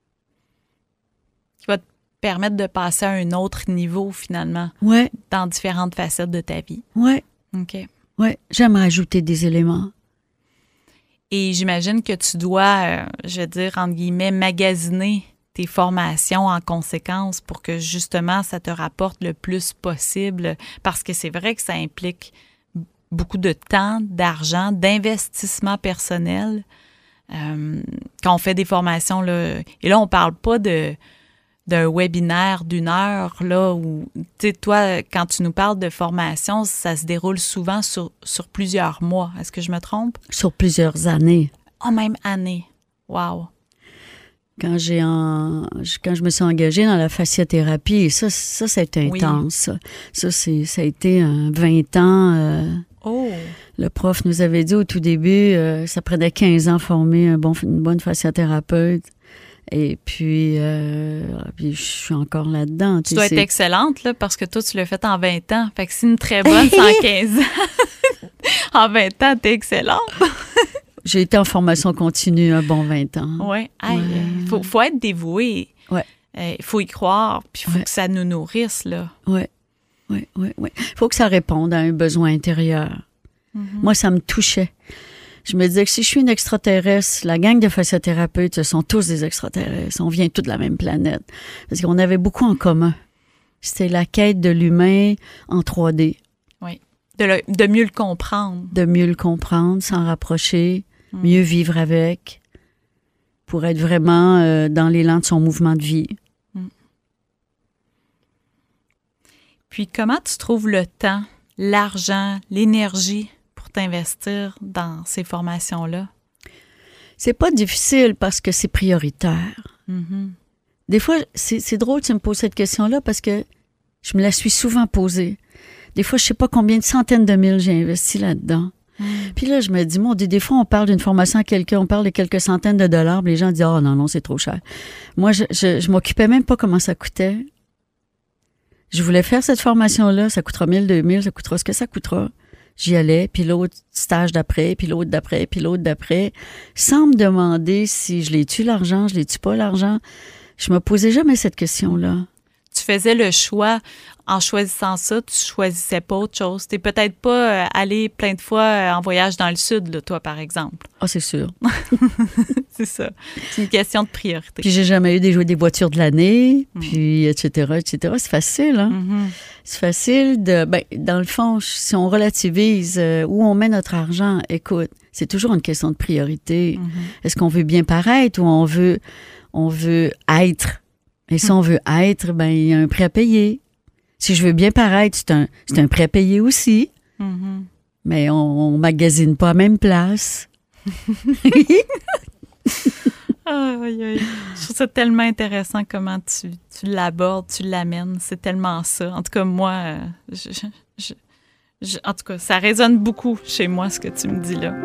Qui va te permettre de passer à un autre niveau, finalement. Oui. Dans différentes facettes de ta vie. Oui. OK. Oui. J'aime rajouter des éléments. Et j'imagine que tu dois, euh, je veux dire, entre guillemets, magasiner tes formations en conséquence pour que, justement, ça te rapporte le plus possible. Parce que c'est vrai que ça implique beaucoup de temps, d'argent, d'investissement personnel. Euh, quand on fait des formations, là, et là, on parle pas de d'un webinaire d'une heure, là, où, tu sais, toi, quand tu nous parles de formation, ça se déroule souvent sur, sur plusieurs mois. Est-ce que je me trompe? Sur plusieurs années. Oh, même année. Wow. Quand j'ai en, quand je me suis engagée dans la fasciathérapie, ça, ça, ça a été intense. Oui. Ça, c'est, ça a été un vingt ans. Euh, oh! Le prof nous avait dit au tout début, euh, ça prenait quinze ans former un bon, une bonne fasciathérapeute. Et puis, euh, puis je suis encore là-dedans. Tu dois c'est... être excellente, là, parce que toi, tu l'as fait en vingt ans. Fait que c'est une très bonne, c'est en quinze ans. En vingt ans, t'es excellente. J'ai été en formation continue un bon vingt ans. Oui. Il ouais. faut, faut être dévoué. Il ouais. euh, faut y croire, puis il faut ouais. que ça nous nourrisse, là. Oui, oui, oui, oui. Il faut que ça réponde à un besoin intérieur. Mm-hmm. Moi, ça me touchait. Je me disais que si je suis une extraterrestre, la gang de fasciathérapeutes, ce sont tous des extraterrestres. On vient tous de la même planète. Parce qu'on avait beaucoup en commun. C'était la quête de l'humain en trois D. Oui. De, le, de mieux le comprendre. De mieux le comprendre, s'en rapprocher, mm. mieux vivre avec, pour être vraiment euh, dans l'élan de son mouvement de vie. Mm. Puis comment tu trouves le temps, l'argent, l'énergie pour t'investir dans ces formations-là? C'est pas difficile parce que c'est prioritaire. Mm-hmm. Des fois, c'est, c'est drôle que tu me poses cette question-là parce que je me la suis souvent posée. Des fois, je sais pas combien de centaines de mille j'ai investi là-dedans. Mm. Puis là, je me dis, mon Dieu, des fois, on parle d'une formation à quelqu'un, on parle de quelques centaines de dollars, puis les gens disent, oh non, non, c'est trop cher. Moi, je, je, je m'occupais même pas comment ça coûtait. Je voulais faire cette formation-là, ça coûtera mille, deux mille, ça coûtera ce que ça coûtera. J'y allais, puis l'autre stage d'après, puis l'autre d'après, puis l'autre d'après, sans me demander si je l'ai-tu l'argent, je l'ai-tu pas l'argent. Je me posais jamais cette question-là. Tu faisais le choix, en choisissant ça, tu choisissais pas autre chose. T'es peut-être pas euh, allé plein de fois euh, en voyage dans le sud, là, toi, par exemple. Ah, c'est sûr. C'est ça. C'est une question de priorité. Puis j'ai jamais eu des, des voitures de l'année, mmh. puis et cetera, et cetera. C'est facile, hein? Mmh. C'est facile de... Ben, dans le fond, si on relativise euh, où on met notre argent, écoute, c'est toujours une question de priorité. Mmh. Est-ce qu'on veut bien paraître ou on veut, on veut être? Et si on veut être, ben il y a un prix à payer. Si je veux bien paraître, c'est un, c'est un prix à payer aussi. Mm-hmm. Mais on, on magasine pas à la même place. Aïe, aïe. Je trouve ça tellement intéressant comment tu, tu l'abordes, tu l'amènes. C'est tellement ça. En tout cas, moi, euh, je, je, je, en tout cas, ça résonne beaucoup chez moi, ce que tu me dis là.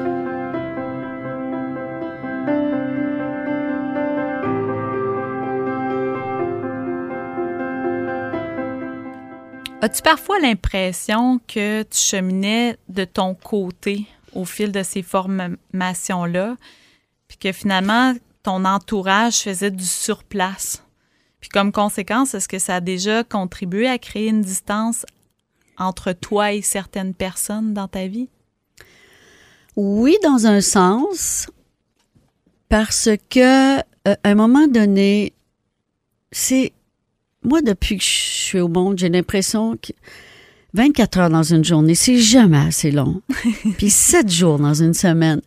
As-tu parfois l'impression que tu cheminais de ton côté au fil de ces formations-là, puis que finalement, ton entourage faisait du surplace? Puis comme conséquence, est-ce que ça a déjà contribué à créer une distance entre toi et certaines personnes dans ta vie? Oui, dans un sens, parce que euh, à un moment donné, c'est... Moi, depuis que je suis au monde, j'ai l'impression que vingt-quatre heures dans une journée, c'est jamais assez long. Puis sept jours dans une semaine,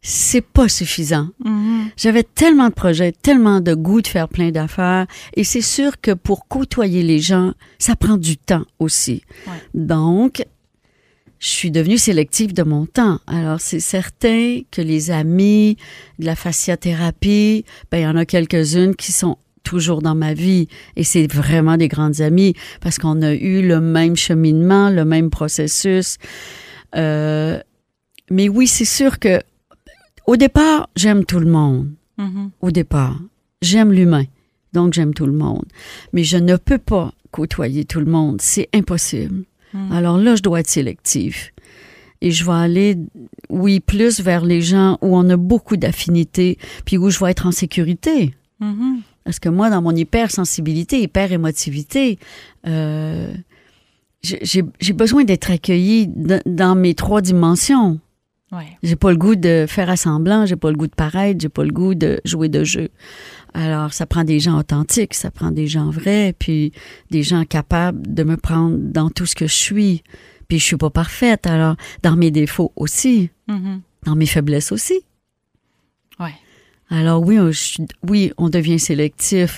c'est pas suffisant. Mm-hmm. J'avais tellement de projets, tellement de goût de faire plein d'affaires. Et c'est sûr que pour côtoyer les gens, ça prend du temps aussi. Ouais. Donc, je suis devenue sélective de mon temps. Alors, c'est certain que les amis de la fasciathérapie, ben, il y en a quelques-unes qui sont toujours dans ma vie. Et c'est vraiment des grandes amies parce qu'on a eu le même cheminement, le même processus. Euh, mais oui, c'est sûr que au départ, j'aime tout le monde. Mm-hmm. Au départ, j'aime l'humain. Donc, j'aime tout le monde. Mais je ne peux pas côtoyer tout le monde. C'est impossible. Mm. Alors là, je dois être sélective. Et je vais aller, oui, plus vers les gens où on a beaucoup d'affinités, puis où je vais être en sécurité. Mm-hmm. Parce que moi, dans mon hypersensibilité, hyper-émotivité, euh, j'ai, j'ai besoin d'être accueillie d- dans mes trois dimensions. Ouais. J'ai pas le goût de faire assemblant, j'ai pas le goût de paraître, j'ai pas le goût de jouer de jeu. Alors, ça prend des gens authentiques, ça prend des gens vrais, puis des gens capables de me prendre dans tout ce que je suis. Puis je suis pas parfaite, alors dans mes défauts aussi, Mm-hmm. dans mes faiblesses aussi. Ouais. Alors oui, on, je, oui, on devient sélectif,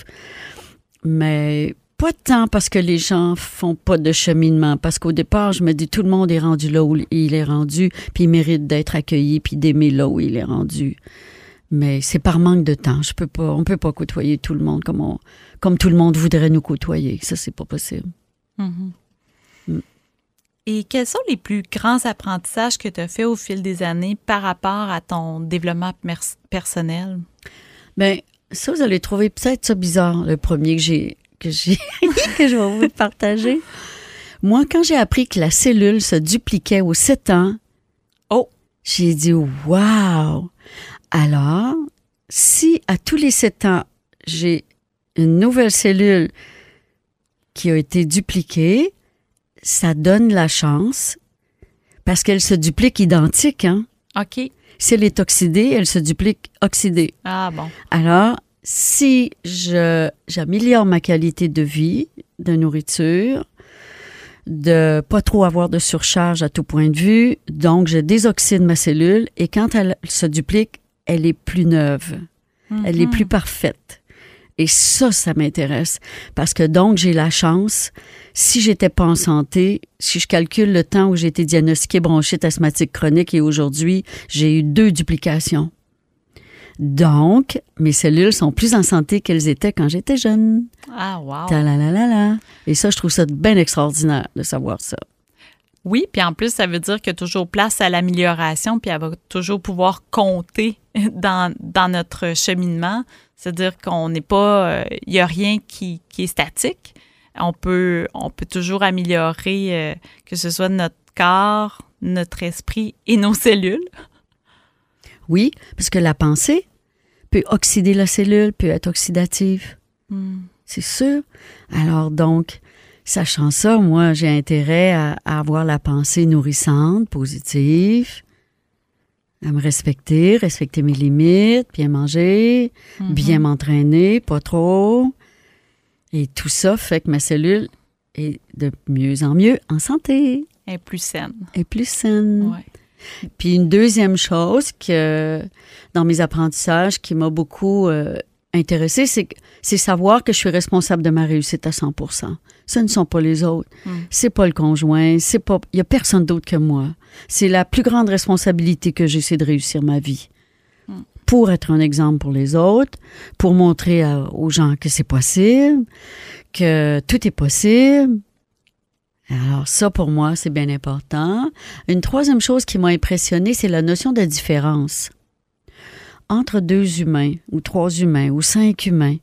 mais pas tant parce que les gens font pas de cheminement. Parce qu'au départ, je me dis tout le monde est rendu là où il est rendu, puis il mérite d'être accueilli, puis d'aimer là où il est rendu. Mais c'est par manque de temps. Je peux pas, on peut pas côtoyer tout le monde comme on, comme tout le monde voudrait nous côtoyer. Ça, c'est pas possible. Mm-hmm. Mm. Et quels sont les plus grands apprentissages que tu as fait au fil des années par rapport à ton développement mer- personnel? Bien, ça, vous allez trouver peut-être ça bizarre, le premier que j'ai que j'ai que je vais vous partager. Moi, quand j'ai appris que la cellule se dupliquait aux sept ans, oh, j'ai dit « Wow! » Alors, si à tous les sept ans, j'ai une nouvelle cellule qui a été dupliquée, ça donne la chance, parce qu'elle se duplique identique, hein? OK. Si elle est oxydée, elle se duplique oxydée. Ah bon. Alors, si je, j'améliore ma qualité de vie, de nourriture, de pas trop avoir de surcharge à tout point de vue, donc je désoxyde ma cellule et quand elle se duplique, elle est plus neuve. Mm-hmm. Elle est plus parfaite. Et ça, ça m'intéresse. Parce que donc, j'ai la chance, si j'étais pas en santé, si je calcule le temps où j'ai été diagnostiquée bronchite asthmatique chronique et aujourd'hui, j'ai eu deux duplications. Donc, mes cellules sont plus en santé qu'elles étaient quand j'étais jeune. Ah, wow! Ta-la-la-la-la. Et ça, je trouve ça bien extraordinaire de savoir ça. Oui, puis en plus, ça veut dire qu'il y a toujours place à l'amélioration, puis elle va toujours pouvoir compter dans, dans notre cheminement. C'est-à-dire qu'on n'est pas... Il euh, n'y a rien qui, qui est statique. On peut, on peut toujours améliorer, euh, que ce soit notre corps, notre esprit et nos cellules. Oui, parce que la pensée peut oxyder la cellule, peut être oxydative. Mm. C'est sûr. Alors donc, sachant ça, moi, j'ai intérêt à, à avoir la pensée nourrissante, positive, à me respecter, respecter mes limites, bien manger, mm-hmm. bien m'entraîner, pas trop. Et tout ça fait que ma cellule est de mieux en mieux en santé. Elle est plus saine. Elle est plus saine. Ouais. Puis une deuxième chose que dans mes apprentissages qui m'a beaucoup euh, intéressée, c'est, c'est savoir que je suis responsable de ma réussite à cent pour cent. Ce ne sont pas les autres. Mm. C'est pas le conjoint. C'est pas, il y a personne d'autre que moi. C'est la plus grande responsabilité que j'ai, c'est de réussir ma vie. Mm. Pour être un exemple pour les autres, pour montrer à, aux gens que c'est possible, que tout est possible. Alors ça, pour moi, c'est bien important. Une troisième chose qui m'a impressionnée, c'est la notion de différence. Entre deux humains, ou trois humains, ou cinq humains,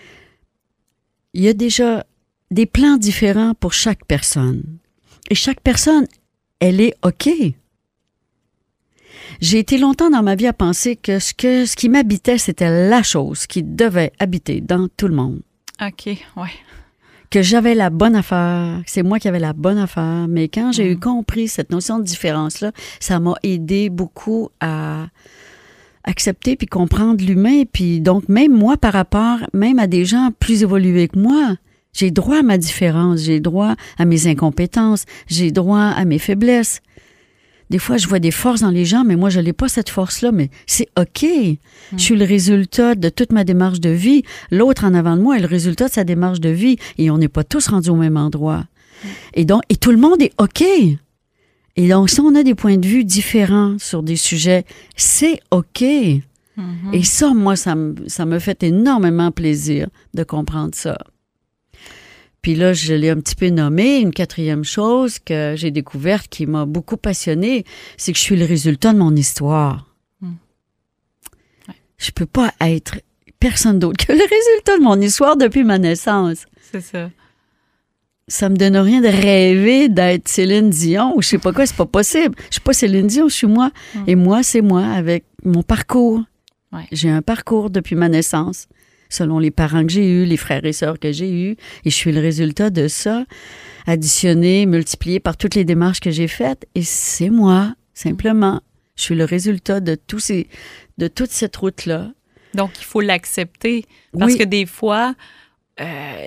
il y a déjà des plans différents pour chaque personne. Et chaque personne, elle est OK. J'ai été longtemps dans ma vie à penser que ce, que, ce qui m'habitait, c'était la chose qui devait habiter dans tout le monde. OK, ouais. Que j'avais la bonne affaire, c'est moi qui avais la bonne affaire. Mais quand j'ai mmh. eu compris cette notion de différence-là, ça m'a aidé beaucoup à accepter puis comprendre l'humain. Puis donc, même moi, par rapport, même à des gens plus évolués que moi, j'ai droit à ma différence, j'ai droit à mes incompétences, j'ai droit à mes faiblesses. Des fois, je vois des forces dans les gens, mais moi, je n'ai pas cette force-là, mais c'est OK. Mm. Je suis le résultat de toute ma démarche de vie. L'autre en avant de moi est le résultat de sa démarche de vie. Et on n'est pas tous rendus au même endroit. Mm. Et donc, et tout le monde est OK. Et donc, si on a des points de vue différents sur des sujets, c'est OK. Mm-hmm. Et ça, moi, ça me, ça me fait énormément plaisir de comprendre ça. Puis là, je l'ai un petit peu nommé. Une quatrième chose que j'ai découverte qui m'a beaucoup passionnée, c'est que je suis le résultat de mon histoire. Mm. Ouais. Je peux pas être personne d'autre que le résultat de mon histoire depuis ma naissance. C'est ça. Ça me donne rien de rêver d'être Céline Dion ou je sais pas quoi, c'est pas possible. Je suis pas Céline Dion, je suis moi. Mm. Et moi, c'est moi avec mon parcours. Ouais. J'ai un parcours depuis ma naissance, selon les parents que j'ai eus, les frères et sœurs que j'ai eus. Et je suis le résultat de ça, additionné, multiplié par toutes les démarches que j'ai faites. Et c'est moi, simplement. Je suis le résultat de, tous ces, de toute cette route-là. Donc, il faut l'accepter. Parce oui. que des fois... Euh,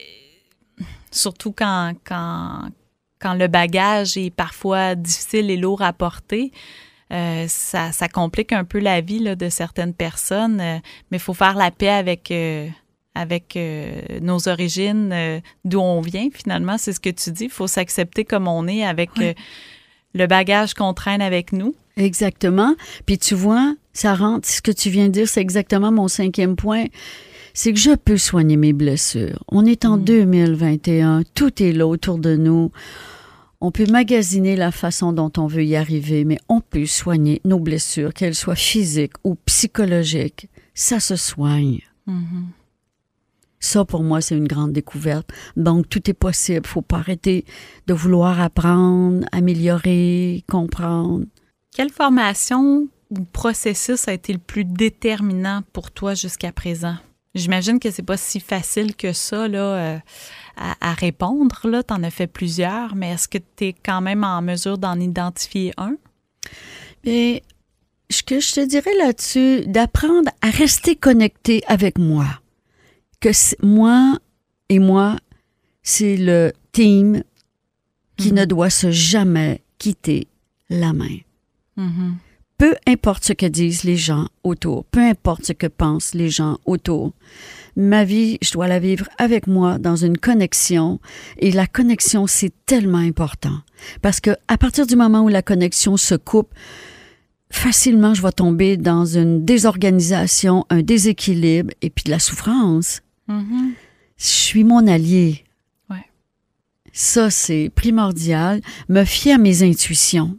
surtout quand, quand, quand le bagage est parfois difficile et lourd à porter, euh, ça, ça complique un peu la vie là, de certaines personnes. Euh, mais il faut faire la paix avec, euh, avec euh, nos origines, euh, d'où on vient finalement. C'est ce que tu dis. Il faut s'accepter comme on est avec oui. euh, le bagage qu'on traîne avec nous. Exactement. Puis tu vois, ça rentre, ce que tu viens de dire, c'est exactement mon cinquième point. C'est que je peux soigner mes blessures. On est en mmh. deux mille vingt et un, tout est là autour de nous. On peut magasiner la façon dont on veut y arriver, mais on peut soigner nos blessures, qu'elles soient physiques ou psychologiques. Ça se soigne. Mmh. Ça, pour moi, c'est une grande découverte. Donc, tout est possible. Il ne faut pas arrêter de vouloir apprendre, améliorer, comprendre. Quelle formation ou processus a été le plus déterminant pour toi jusqu'à présent? J'imagine que c'est pas si facile que ça là, euh, à, à répondre. Tu en as fait plusieurs, mais est-ce que tu es quand même en mesure d'en identifier un? Bien, ce que je te dirais là-dessus, d'apprendre à rester connecté avec moi. Que moi et moi, c'est le team qui mm-hmm. ne doit se jamais quitter la main. Mm-hmm. Peu importe ce que disent les gens autour, peu importe ce que pensent les gens autour, ma vie, je dois la vivre avec moi dans une connexion. Et la connexion, c'est tellement important. Parce que à partir du moment où la connexion se coupe, facilement, je vais tomber dans une désorganisation, un déséquilibre et puis de la souffrance. Mm-hmm. Je suis mon allié. Ouais. Ça, c'est primordial. Me fier à mes intuitions.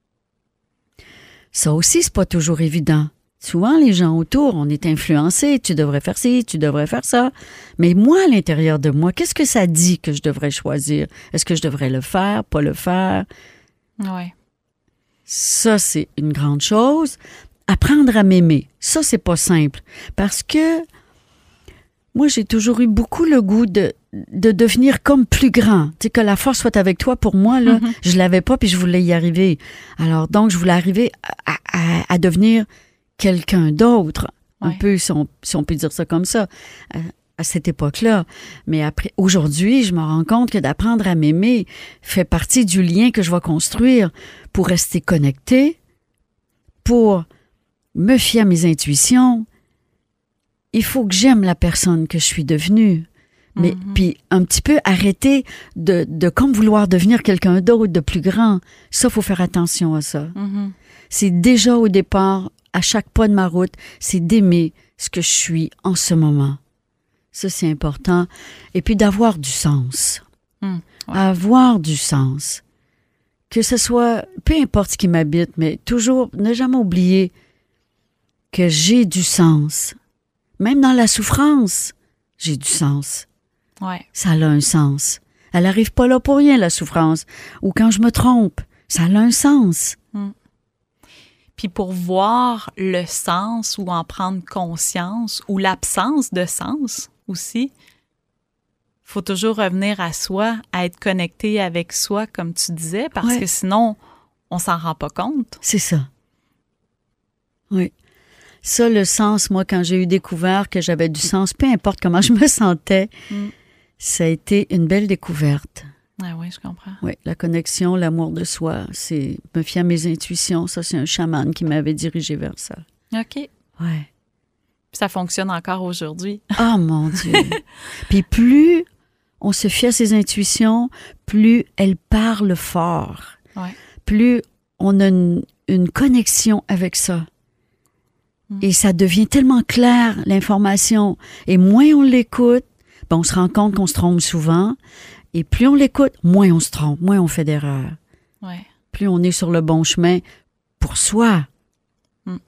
Ça aussi, c'est pas toujours évident. Souvent, les gens autour, on est influencés. Tu devrais faire ci, tu devrais faire ça. Mais moi, à l'intérieur de moi, qu'est-ce que ça dit que je devrais choisir? Est-ce que je devrais le faire, pas le faire? Oui. Ça, c'est une grande chose. Apprendre à m'aimer. Ça, c'est pas simple. Parce que moi, j'ai toujours eu beaucoup le goût de, de devenir comme plus grand. Tu sais, que la force soit avec toi, pour moi, là, mm-hmm. je l'avais pas puis je voulais y arriver. Alors, donc, je voulais arriver à, à, à devenir quelqu'un d'autre. Ouais. Un peu, si on, si on peut dire ça comme ça, à, à cette époque-là. Mais après, aujourd'hui, je me rends compte que d'apprendre à m'aimer fait partie du lien que je vais construire pour rester connecté, pour me fier à mes intuitions. Il faut que j'aime la personne que je suis devenue. Mais mm-hmm. puis un petit peu arrêter de, de comme vouloir devenir quelqu'un d'autre, de plus grand. Ça, il faut faire attention à ça. Mm-hmm. C'est déjà au départ, à chaque pas de ma route, c'est d'aimer ce que je suis en ce moment. Ça, c'est important. Et puis d'avoir du sens. Mm, ouais. Avoir du sens. Que ce soit, peu importe ce qui m'habite, mais toujours, ne jamais oublier que j'ai du sens. Même dans la souffrance, j'ai du sens. Ouais. Ça a un sens. Elle n'arrive pas là pour rien, la souffrance. Ou quand je me trompe, ça a un sens. Mm. Puis pour voir le sens ou en prendre conscience, ou l'absence de sens aussi, il faut toujours revenir à soi, à être connecté avec soi, comme tu disais, parce ouais. que sinon, on s'en rend pas compte. C'est ça. Oui. Ça, le sens, moi, quand j'ai eu découvert que j'avais du sens, peu importe comment je me sentais, mm. ça a été une belle découverte. Ah oui, je comprends. Oui, la connexion, l'amour de soi, c'est me fier à mes intuitions. Ça, c'est un chaman qui m'avait dirigé vers ça. OK. Ouais. Ça fonctionne encore aujourd'hui. Ah, mon Dieu! Puis plus on se fie à ses intuitions, plus elles parlent fort. Ouais. Plus on a une, une connexion avec ça. Mm. Et ça devient tellement clair, l'information. Et moins on l'écoute, ben on se rend compte qu'on se trompe souvent. Et plus on l'écoute, moins on se trompe, moins on fait d'erreurs. Ouais. Plus on est sur le bon chemin pour soi. Mm.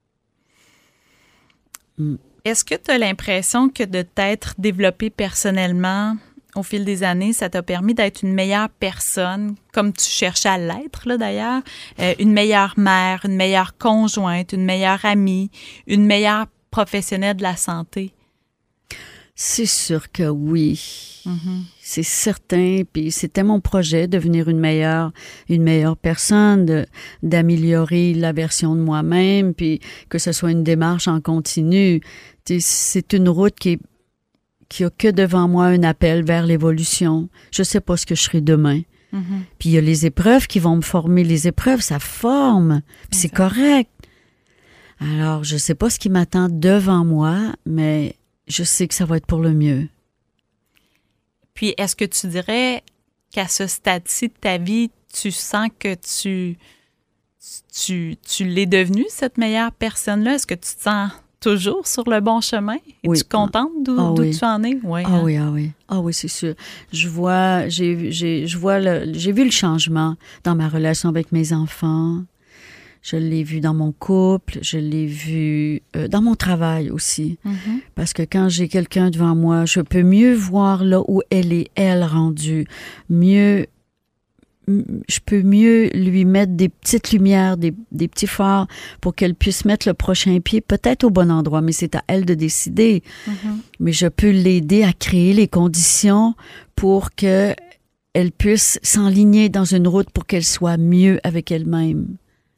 Mm. Est-ce que tu as l'impression que de t'être développé personnellement au fil des années, ça t'a permis d'être une meilleure personne, comme tu cherchais à l'être, là, d'ailleurs, euh, une meilleure mère, une meilleure conjointe, une meilleure amie, une meilleure professionnelle de la santé? C'est sûr que oui. Mm-hmm. C'est certain. Puis c'était mon projet, devenir une meilleure, une meilleure personne, de, d'améliorer la version de moi-même, puis que ce soit une démarche en continu. C'est une route qui est qui a que devant moi un appel vers l'évolution. Je sais pas ce que je serai demain. Mm-hmm. Puis il y a les épreuves qui vont me former. Les épreuves, ça forme. Puis c'est correct. Alors, je sais pas ce qui m'attend devant moi, mais je sais que ça va être pour le mieux. Puis, est-ce que tu dirais qu'à ce stade-ci de ta vie, tu sens que tu, tu, tu l'es devenue, cette meilleure personne-là? Est-ce que tu te sens toujours sur le bon chemin? Es-tu oui. contente d'où, ah, d'où oui. tu en es? Oui, ah hein? oui, ah oui. Ah oui, c'est sûr. Je vois, j'ai, j'ai, je vois le, j'ai vu le changement dans ma relation avec mes enfants. Je l'ai vu dans mon couple. Je l'ai vu euh, dans mon travail aussi. Mm-hmm. Parce que quand j'ai quelqu'un devant moi, je peux mieux voir là où elle est, elle, rendue. Mieux... je peux mieux lui mettre des petites lumières, des, des petits phares pour qu'elle puisse mettre le prochain pied peut-être au bon endroit, mais c'est à elle de décider. Mm-hmm. Mais je peux l'aider à créer les conditions pour qu'elle puisse s'enligner dans une route pour qu'elle soit mieux avec elle-même.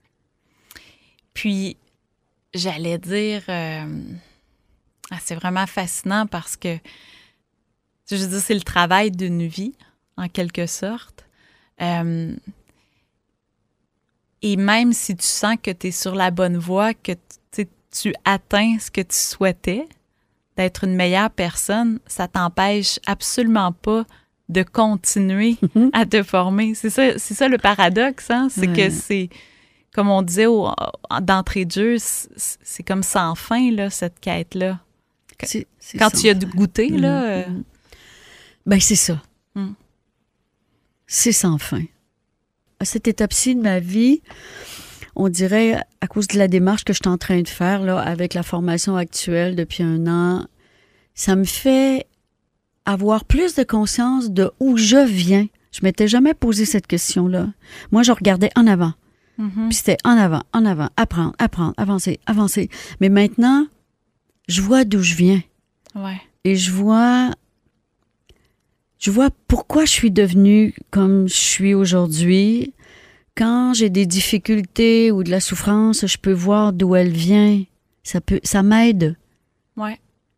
Puis, j'allais dire, euh, ah, c'est vraiment fascinant parce que, je veux dire, c'est le travail d'une vie, en quelque sorte. Euh, et même si tu sens que tu es sur la bonne voie, que tu atteins ce que tu souhaitais, d'être une meilleure personne, ça t'empêche absolument pas de continuer mm-hmm. à te former. C'est ça, c'est ça le paradoxe, hein? C'est ouais. que c'est, comme on disait au, d'entrée de jeu, c'est, c'est comme sans fin, là, cette quête-là. C'est, c'est Quand tu y as goûté, mm-hmm. là... Euh... Ben, c'est ça. Mm. C'est sans fin. À cette étape-ci de ma vie, on dirait, à cause de la démarche que je suis en train de faire là, avec la formation actuelle depuis un an, ça me fait avoir plus de conscience de où je viens. Je m'étais jamais posé cette question-là. Moi, je regardais en avant. Mm-hmm. Puis c'était en avant, en avant, apprendre, apprendre, avancer, avancer. Mais maintenant, je vois d'où je viens. Ouais. Et je vois... Je vois pourquoi je suis devenue comme je suis aujourd'hui. Quand j'ai des difficultés ou de la souffrance, je peux voir d'où elle vient. Ça peut, ça m'aide. Ouais.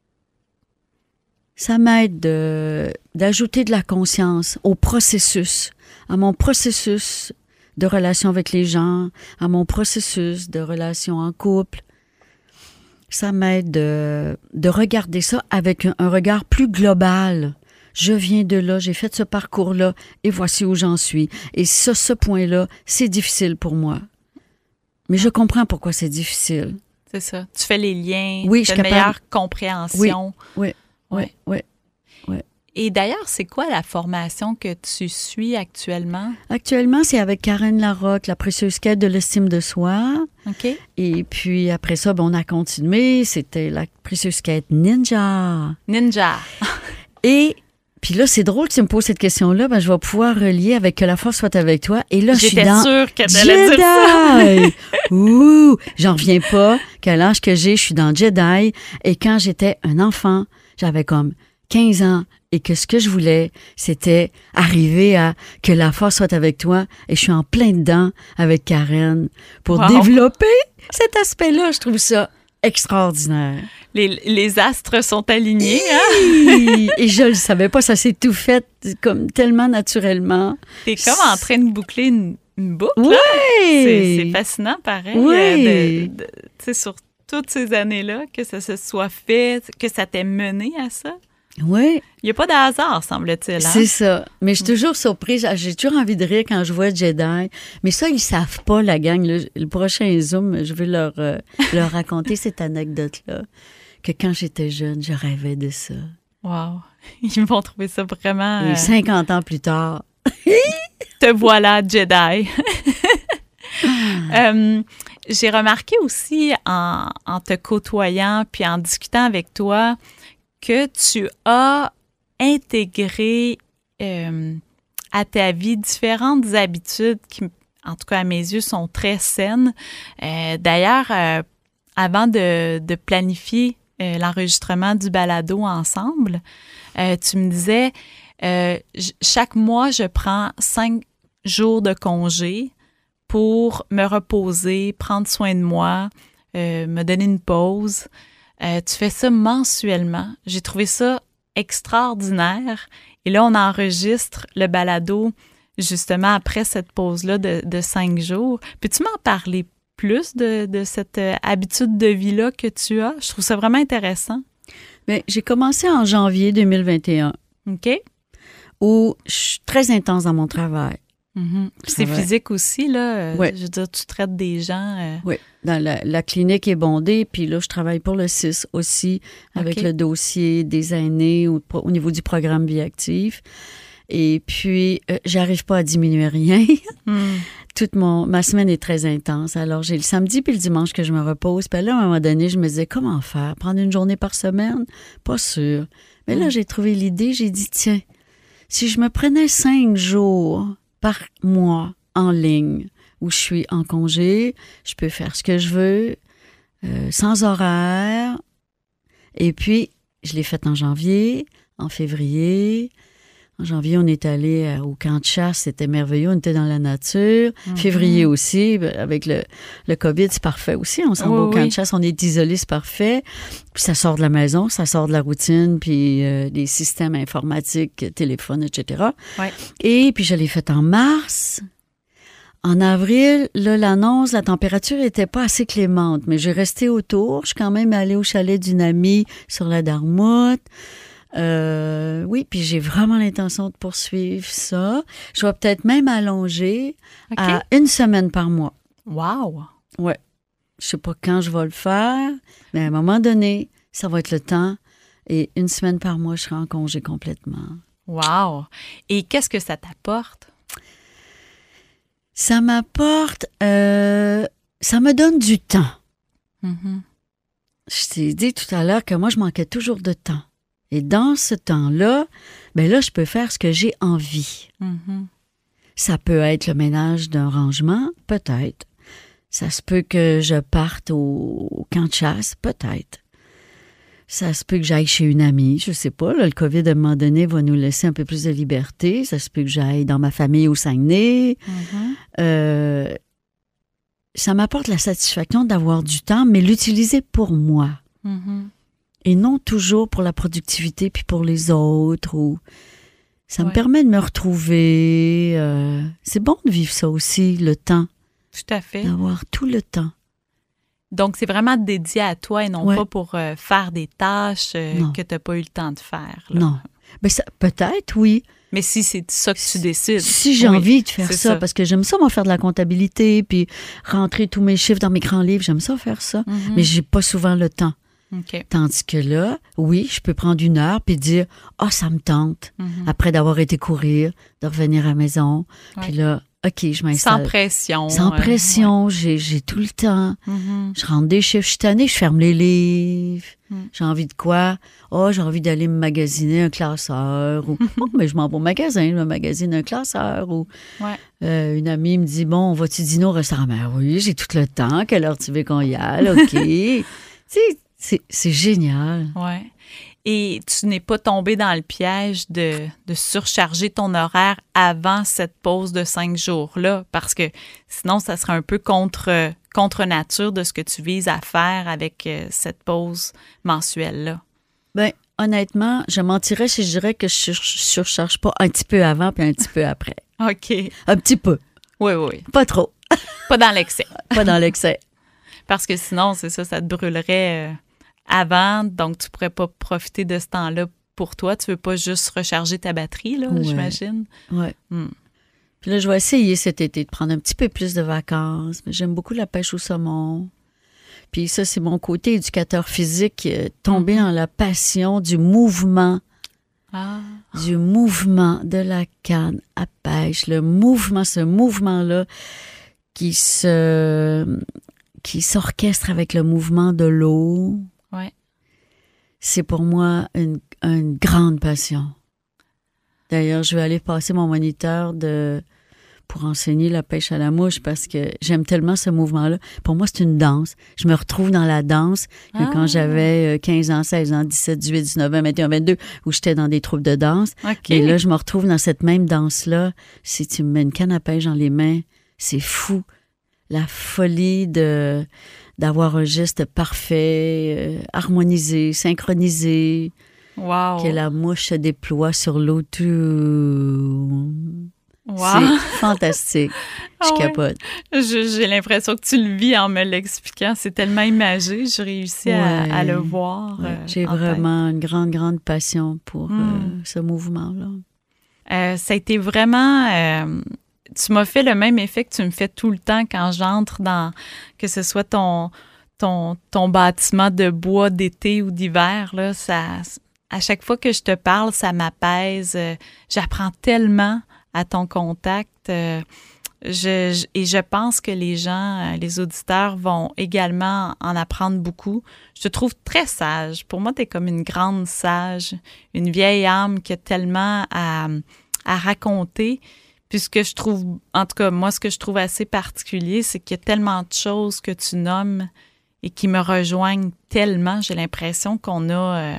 Ça m'aide de, d'ajouter de la conscience au processus, à mon processus de relation avec les gens, à mon processus de relation en couple. Ça m'aide de, de regarder ça avec un, un regard plus global. Je viens de là, j'ai fait ce parcours-là et voici où j'en suis. Et ça, ce point-là, c'est difficile pour moi. Mais je comprends pourquoi c'est difficile. C'est ça. Tu fais les liens, oui, tu as une capable... meilleure compréhension. Oui, oui, oui, oui, oui. Et d'ailleurs, c'est quoi la formation que tu suis actuellement? Actuellement, c'est avec Karen Larocque, la précieuse quête de l'estime de soi. OK. Et puis après ça, ben, on a continué. C'était la précieuse quête ninja. Ninja. Et... Puis là, c'est drôle que tu me poses cette question-là, ben, je vais pouvoir relier avec Que la force soit avec toi. Et là, je suis dans sûre que t'allais dire ça. Ouh! J'en reviens pas qu'à l'âge que j'ai, je suis dans Jedi. Et quand j'étais un enfant, j'avais comme quinze ans. Et que ce que je voulais, c'était arriver à Que la force soit avec toi. Et je suis en plein dedans avec Karen pour wow. développer cet aspect-là. Je trouve ça extraordinaire. Les, les astres sont alignés. Hein? Et je le savais pas, ça s'est tout fait comme tellement naturellement. T'es comme en train de boucler une, une boucle. Oui! C'est, c'est fascinant, pareil. Oui! Euh, de, de, tu sais, sur toutes ces années-là, que ça se soit fait, que ça t'ait mené à ça. Oui. Il n'y a pas de hasard, semble-t-il. Hein? C'est ça. Mais je suis toujours surprise. J'ai toujours envie de rire quand je vois Jedi. Mais ça, ils savent pas, la gang. Le, le prochain Zoom, je vais leur, euh, leur raconter cette anecdote-là. Que quand j'étais jeune, je rêvais de ça. Wow! Ils vont trouver ça vraiment... Et cinquante ans plus tard... Te voilà, Jedi! euh, j'ai remarqué aussi, en, en te côtoyant puis en discutant avec toi, que tu as intégré euh, à ta vie différentes habitudes qui, en tout cas à mes yeux, sont très saines. Euh, d'ailleurs, euh, avant de, de planifier Euh, l'enregistrement du balado ensemble, euh, tu me disais, euh, j- chaque mois, je prends cinq jours de congé pour me reposer, prendre soin de moi, euh, me donner une pause. Euh, tu fais ça mensuellement. J'ai trouvé ça extraordinaire. Et là, on enregistre le balado justement après cette pause-là de, de cinq jours. Peux-tu m'en parler plus de, de cette euh, habitude de vie-là que tu as? Je trouve ça vraiment intéressant. Bien, j'ai commencé en janvier deux mille vingt et un. OK. Où je suis très intense dans mon travail. Mm-hmm. C'est va. physique aussi, là. Oui. Je veux dire, tu traites des gens. Euh... Oui. Dans la, la clinique est bondée, puis là, je travaille pour le C I S aussi, avec OK. le dossier des aînés au, au niveau du programme Vie active. Et puis, euh, j'arrive pas à diminuer rien. Mm. Toute mon, ma semaine est très intense. Alors, j'ai le samedi puis le dimanche que je me repose. Puis là, à un moment donné, je me disais, comment faire? Prendre une journée par semaine? Pas sûr. Mais là, j'ai trouvé l'idée. J'ai dit, tiens, si je me prenais cinq jours par mois en ligne, où je suis en congé, je peux faire ce que je veux, euh, sans horaire. Et puis, je l'ai fait en janvier, en février. En janvier, on est allé au camp de chasse. C'était merveilleux. On était dans la nature. Mm-hmm. Février aussi, avec le, le COVID, c'est parfait aussi. On s'en oui, va au camp oui. de chasse. On est isolé, c'est parfait. Puis ça sort de la maison, ça sort de la routine, puis euh, des systèmes informatiques, téléphone, et cetera. Ouais. Et puis, je l'ai fait en mars. En avril, là, l'annonce, la température était pas assez clémente, mais j'ai resté autour. Je suis quand même allée au chalet d'une amie sur la Dartmouth. Euh, oui, puis j'ai vraiment l'intention de poursuivre ça. Je vais peut-être même allonger OK. à une semaine par mois. Wow! Ouais. Je sais pas quand je vais le faire, mais à un moment donné, ça va être le temps. Et une semaine par mois, je serai en congé complètement. Wow! Et qu'est-ce que ça t'apporte? Ça m'apporte... Euh, ça me donne du temps. Mm-hmm. Je t'ai dit tout à l'heure que moi, je manquais toujours de temps. Et dans ce temps-là, ben là, je peux faire ce que j'ai envie. Mm-hmm. Ça peut être le ménage d'un rangement, peut-être. Ça se peut que je parte au, au camp de chasse, peut-être. Ça se peut que j'aille chez une amie, je sais pas. Là, le COVID, à un moment donné, va nous laisser un peu plus de liberté. Ça se peut que j'aille dans ma famille au Saguenay. Mm-hmm. Euh, ça m'apporte la satisfaction d'avoir du temps, mais l'utiliser pour moi. Mm-hmm. Et non toujours pour la productivité puis pour les autres. Ou... Ça ouais. me permet de me retrouver. Euh... C'est bon de vivre ça aussi, le temps. Tout à fait. D'avoir tout le temps. Donc, c'est vraiment dédié à toi et non ouais. pas pour euh, faire des tâches euh, que tu n'as pas eu le temps de faire. Là. Non. Ben ça, peut-être, oui. Mais si c'est ça que tu décides. Si j'ai oui, envie de faire ça, ça, parce que j'aime ça, moi, faire de la comptabilité, puis rentrer tous mes chiffres dans mes grands livres, j'aime ça faire ça. Mm-hmm. Mais j'ai pas souvent le temps. Okay. Tandis que là, oui, je peux prendre une heure puis dire « Ah, oh, ça me tente mm-hmm. », après d'avoir été courir, de revenir à la maison. Ouais. Puis là, OK, je m'installe. Sans pression. Sans euh, pression, ouais. j'ai, j'ai tout le temps. Mm-hmm. Je rentre des chiffres, je suis tannée, je ferme les livres. Mm. J'ai envie de quoi? Oh, j'ai envie d'aller me magasiner un classeur. Ou, oh, mais je m'en vais au magasin, je me magasine un classeur. Ou ouais. euh, une amie me dit, bon, vas-tu dîner au restaurant? Ben oui, j'ai tout le temps. Quelle heure tu veux qu'on y aille? OK. Tu sais, c'est, c'est génial. Ouais. Et tu n'es pas tombé dans le piège de, de surcharger ton horaire avant cette pause de cinq jours-là, parce que sinon, ça serait un peu contre, contre nature de ce que tu vises à faire avec euh, cette pause mensuelle-là? Bien, honnêtement, je mentirais si je dirais que je ne surcharge pas un petit peu avant puis un petit peu après. OK. Un petit peu. Oui, oui. Pas trop. Pas dans l'excès. Pas dans l'excès. Parce que sinon, c'est ça, ça te brûlerait euh, avant, donc tu pourrais pas profiter de ce temps-là pour toi. Tu veux pas juste recharger ta batterie, là, ouais. j'imagine. Oui. Hmm. Puis là, je vais essayer cet été de prendre un petit peu plus de vacances. Mais j'aime beaucoup la pêche au saumon. Puis ça, c'est mon côté éducateur physique, euh, tombé mm-hmm. dans la passion du mouvement. Ah. Du mouvement de la canne à pêche. Le mouvement, ce mouvement-là qui se... qui s'orchestre avec le mouvement de l'eau. Ouais. C'est pour moi une, une grande passion. D'ailleurs, je vais aller passer mon moniteur de, pour enseigner la pêche à la mouche parce que j'aime tellement ce mouvement-là. Pour moi, c'est une danse. Je me retrouve dans la danse que ah. quand j'avais quinze ans, seize ans, dix-sept, dix-huit, dix-neuf, vingt, vingt et un, vingt-deux, où j'étais dans des troupes de danse. Okay. Et là, je me retrouve dans cette même danse-là. Si tu me mets une canne à pêche dans les mains, c'est fou. La folie de d'avoir un geste parfait, euh, harmonisé, synchronisé. Wow. Que la mouche se déploie sur l'eau. Tout. Wow. C'est fantastique. Je ah capote. Oui. Je, j'ai l'impression que tu le vis en me l'expliquant. C'est tellement imagé. Je réussis ouais. à, à le voir. Ouais. Euh, j'ai vraiment tête. une grande, grande passion pour mm. euh, ce mouvement-là. Euh, ça a été vraiment... Euh, tu m'as fait le même effet que tu me fais tout le temps quand j'entre dans, que ce soit ton, ton, ton bâtiment de bois d'été ou d'hiver, là, ça, à chaque fois que je te parle, ça m'apaise. J'apprends tellement à ton contact. Je, je, et je pense que les gens, les auditeurs vont également en apprendre beaucoup. Je te trouve très sage. Pour moi, tu es comme une grande sage, une vieille âme qui a tellement à, à raconter. Puis ce que je trouve, en tout cas, moi, ce que je trouve assez particulier, c'est qu'il y a tellement de choses que tu nommes et qui me rejoignent tellement. J'ai l'impression qu'on a, euh,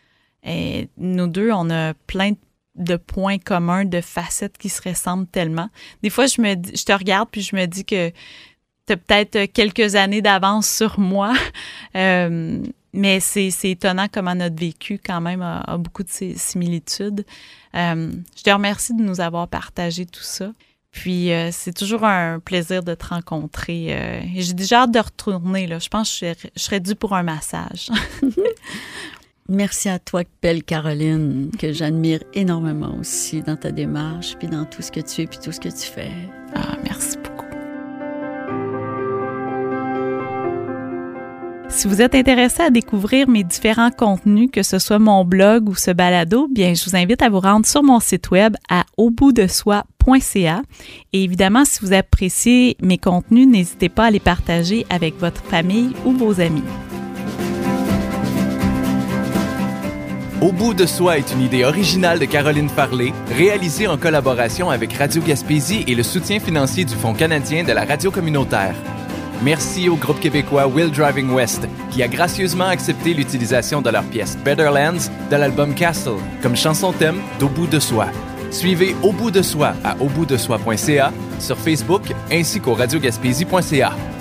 et nous deux, on a plein de points communs, de facettes qui se ressemblent tellement. Des fois, je me dis, je te regarde puis je me dis que tu as peut-être quelques années d'avance sur moi. Euh, mais c'est, c'est étonnant comment notre vécu, quand même, a, a beaucoup de similitudes. Euh, je te remercie de nous avoir partagé tout ça. Puis, euh, c'est toujours un plaisir de te rencontrer. Euh, et j'ai déjà hâte de retourner, là. Je pense que je serais, je serais due pour un massage. Merci à toi, belle Caroline, que j'admire énormément aussi dans ta démarche, puis dans tout ce que tu es, puis tout ce que tu fais. Ah, merci beaucoup. Si vous êtes intéressé à découvrir mes différents contenus, que ce soit mon blog ou ce balado, bien, je vous invite à vous rendre sur mon site web à au bout de soi point c a. Et évidemment, si vous appréciez mes contenus, n'hésitez pas à les partager avec votre famille ou vos amis. Au bout de soi est une idée originale de Caroline Farley, réalisée en collaboration avec Radio Gaspésie et le soutien financier du Fonds canadien de la radio communautaire. Merci au groupe québécois Will Driving West, qui a gracieusement accepté l'utilisation de leur pièce Better Lands de l'album Castle comme chanson thème d'Au bout de soi. Suivez Au bout de soi à au bout de soi point c a sur Facebook ainsi qu'au radio gaspésie point c a.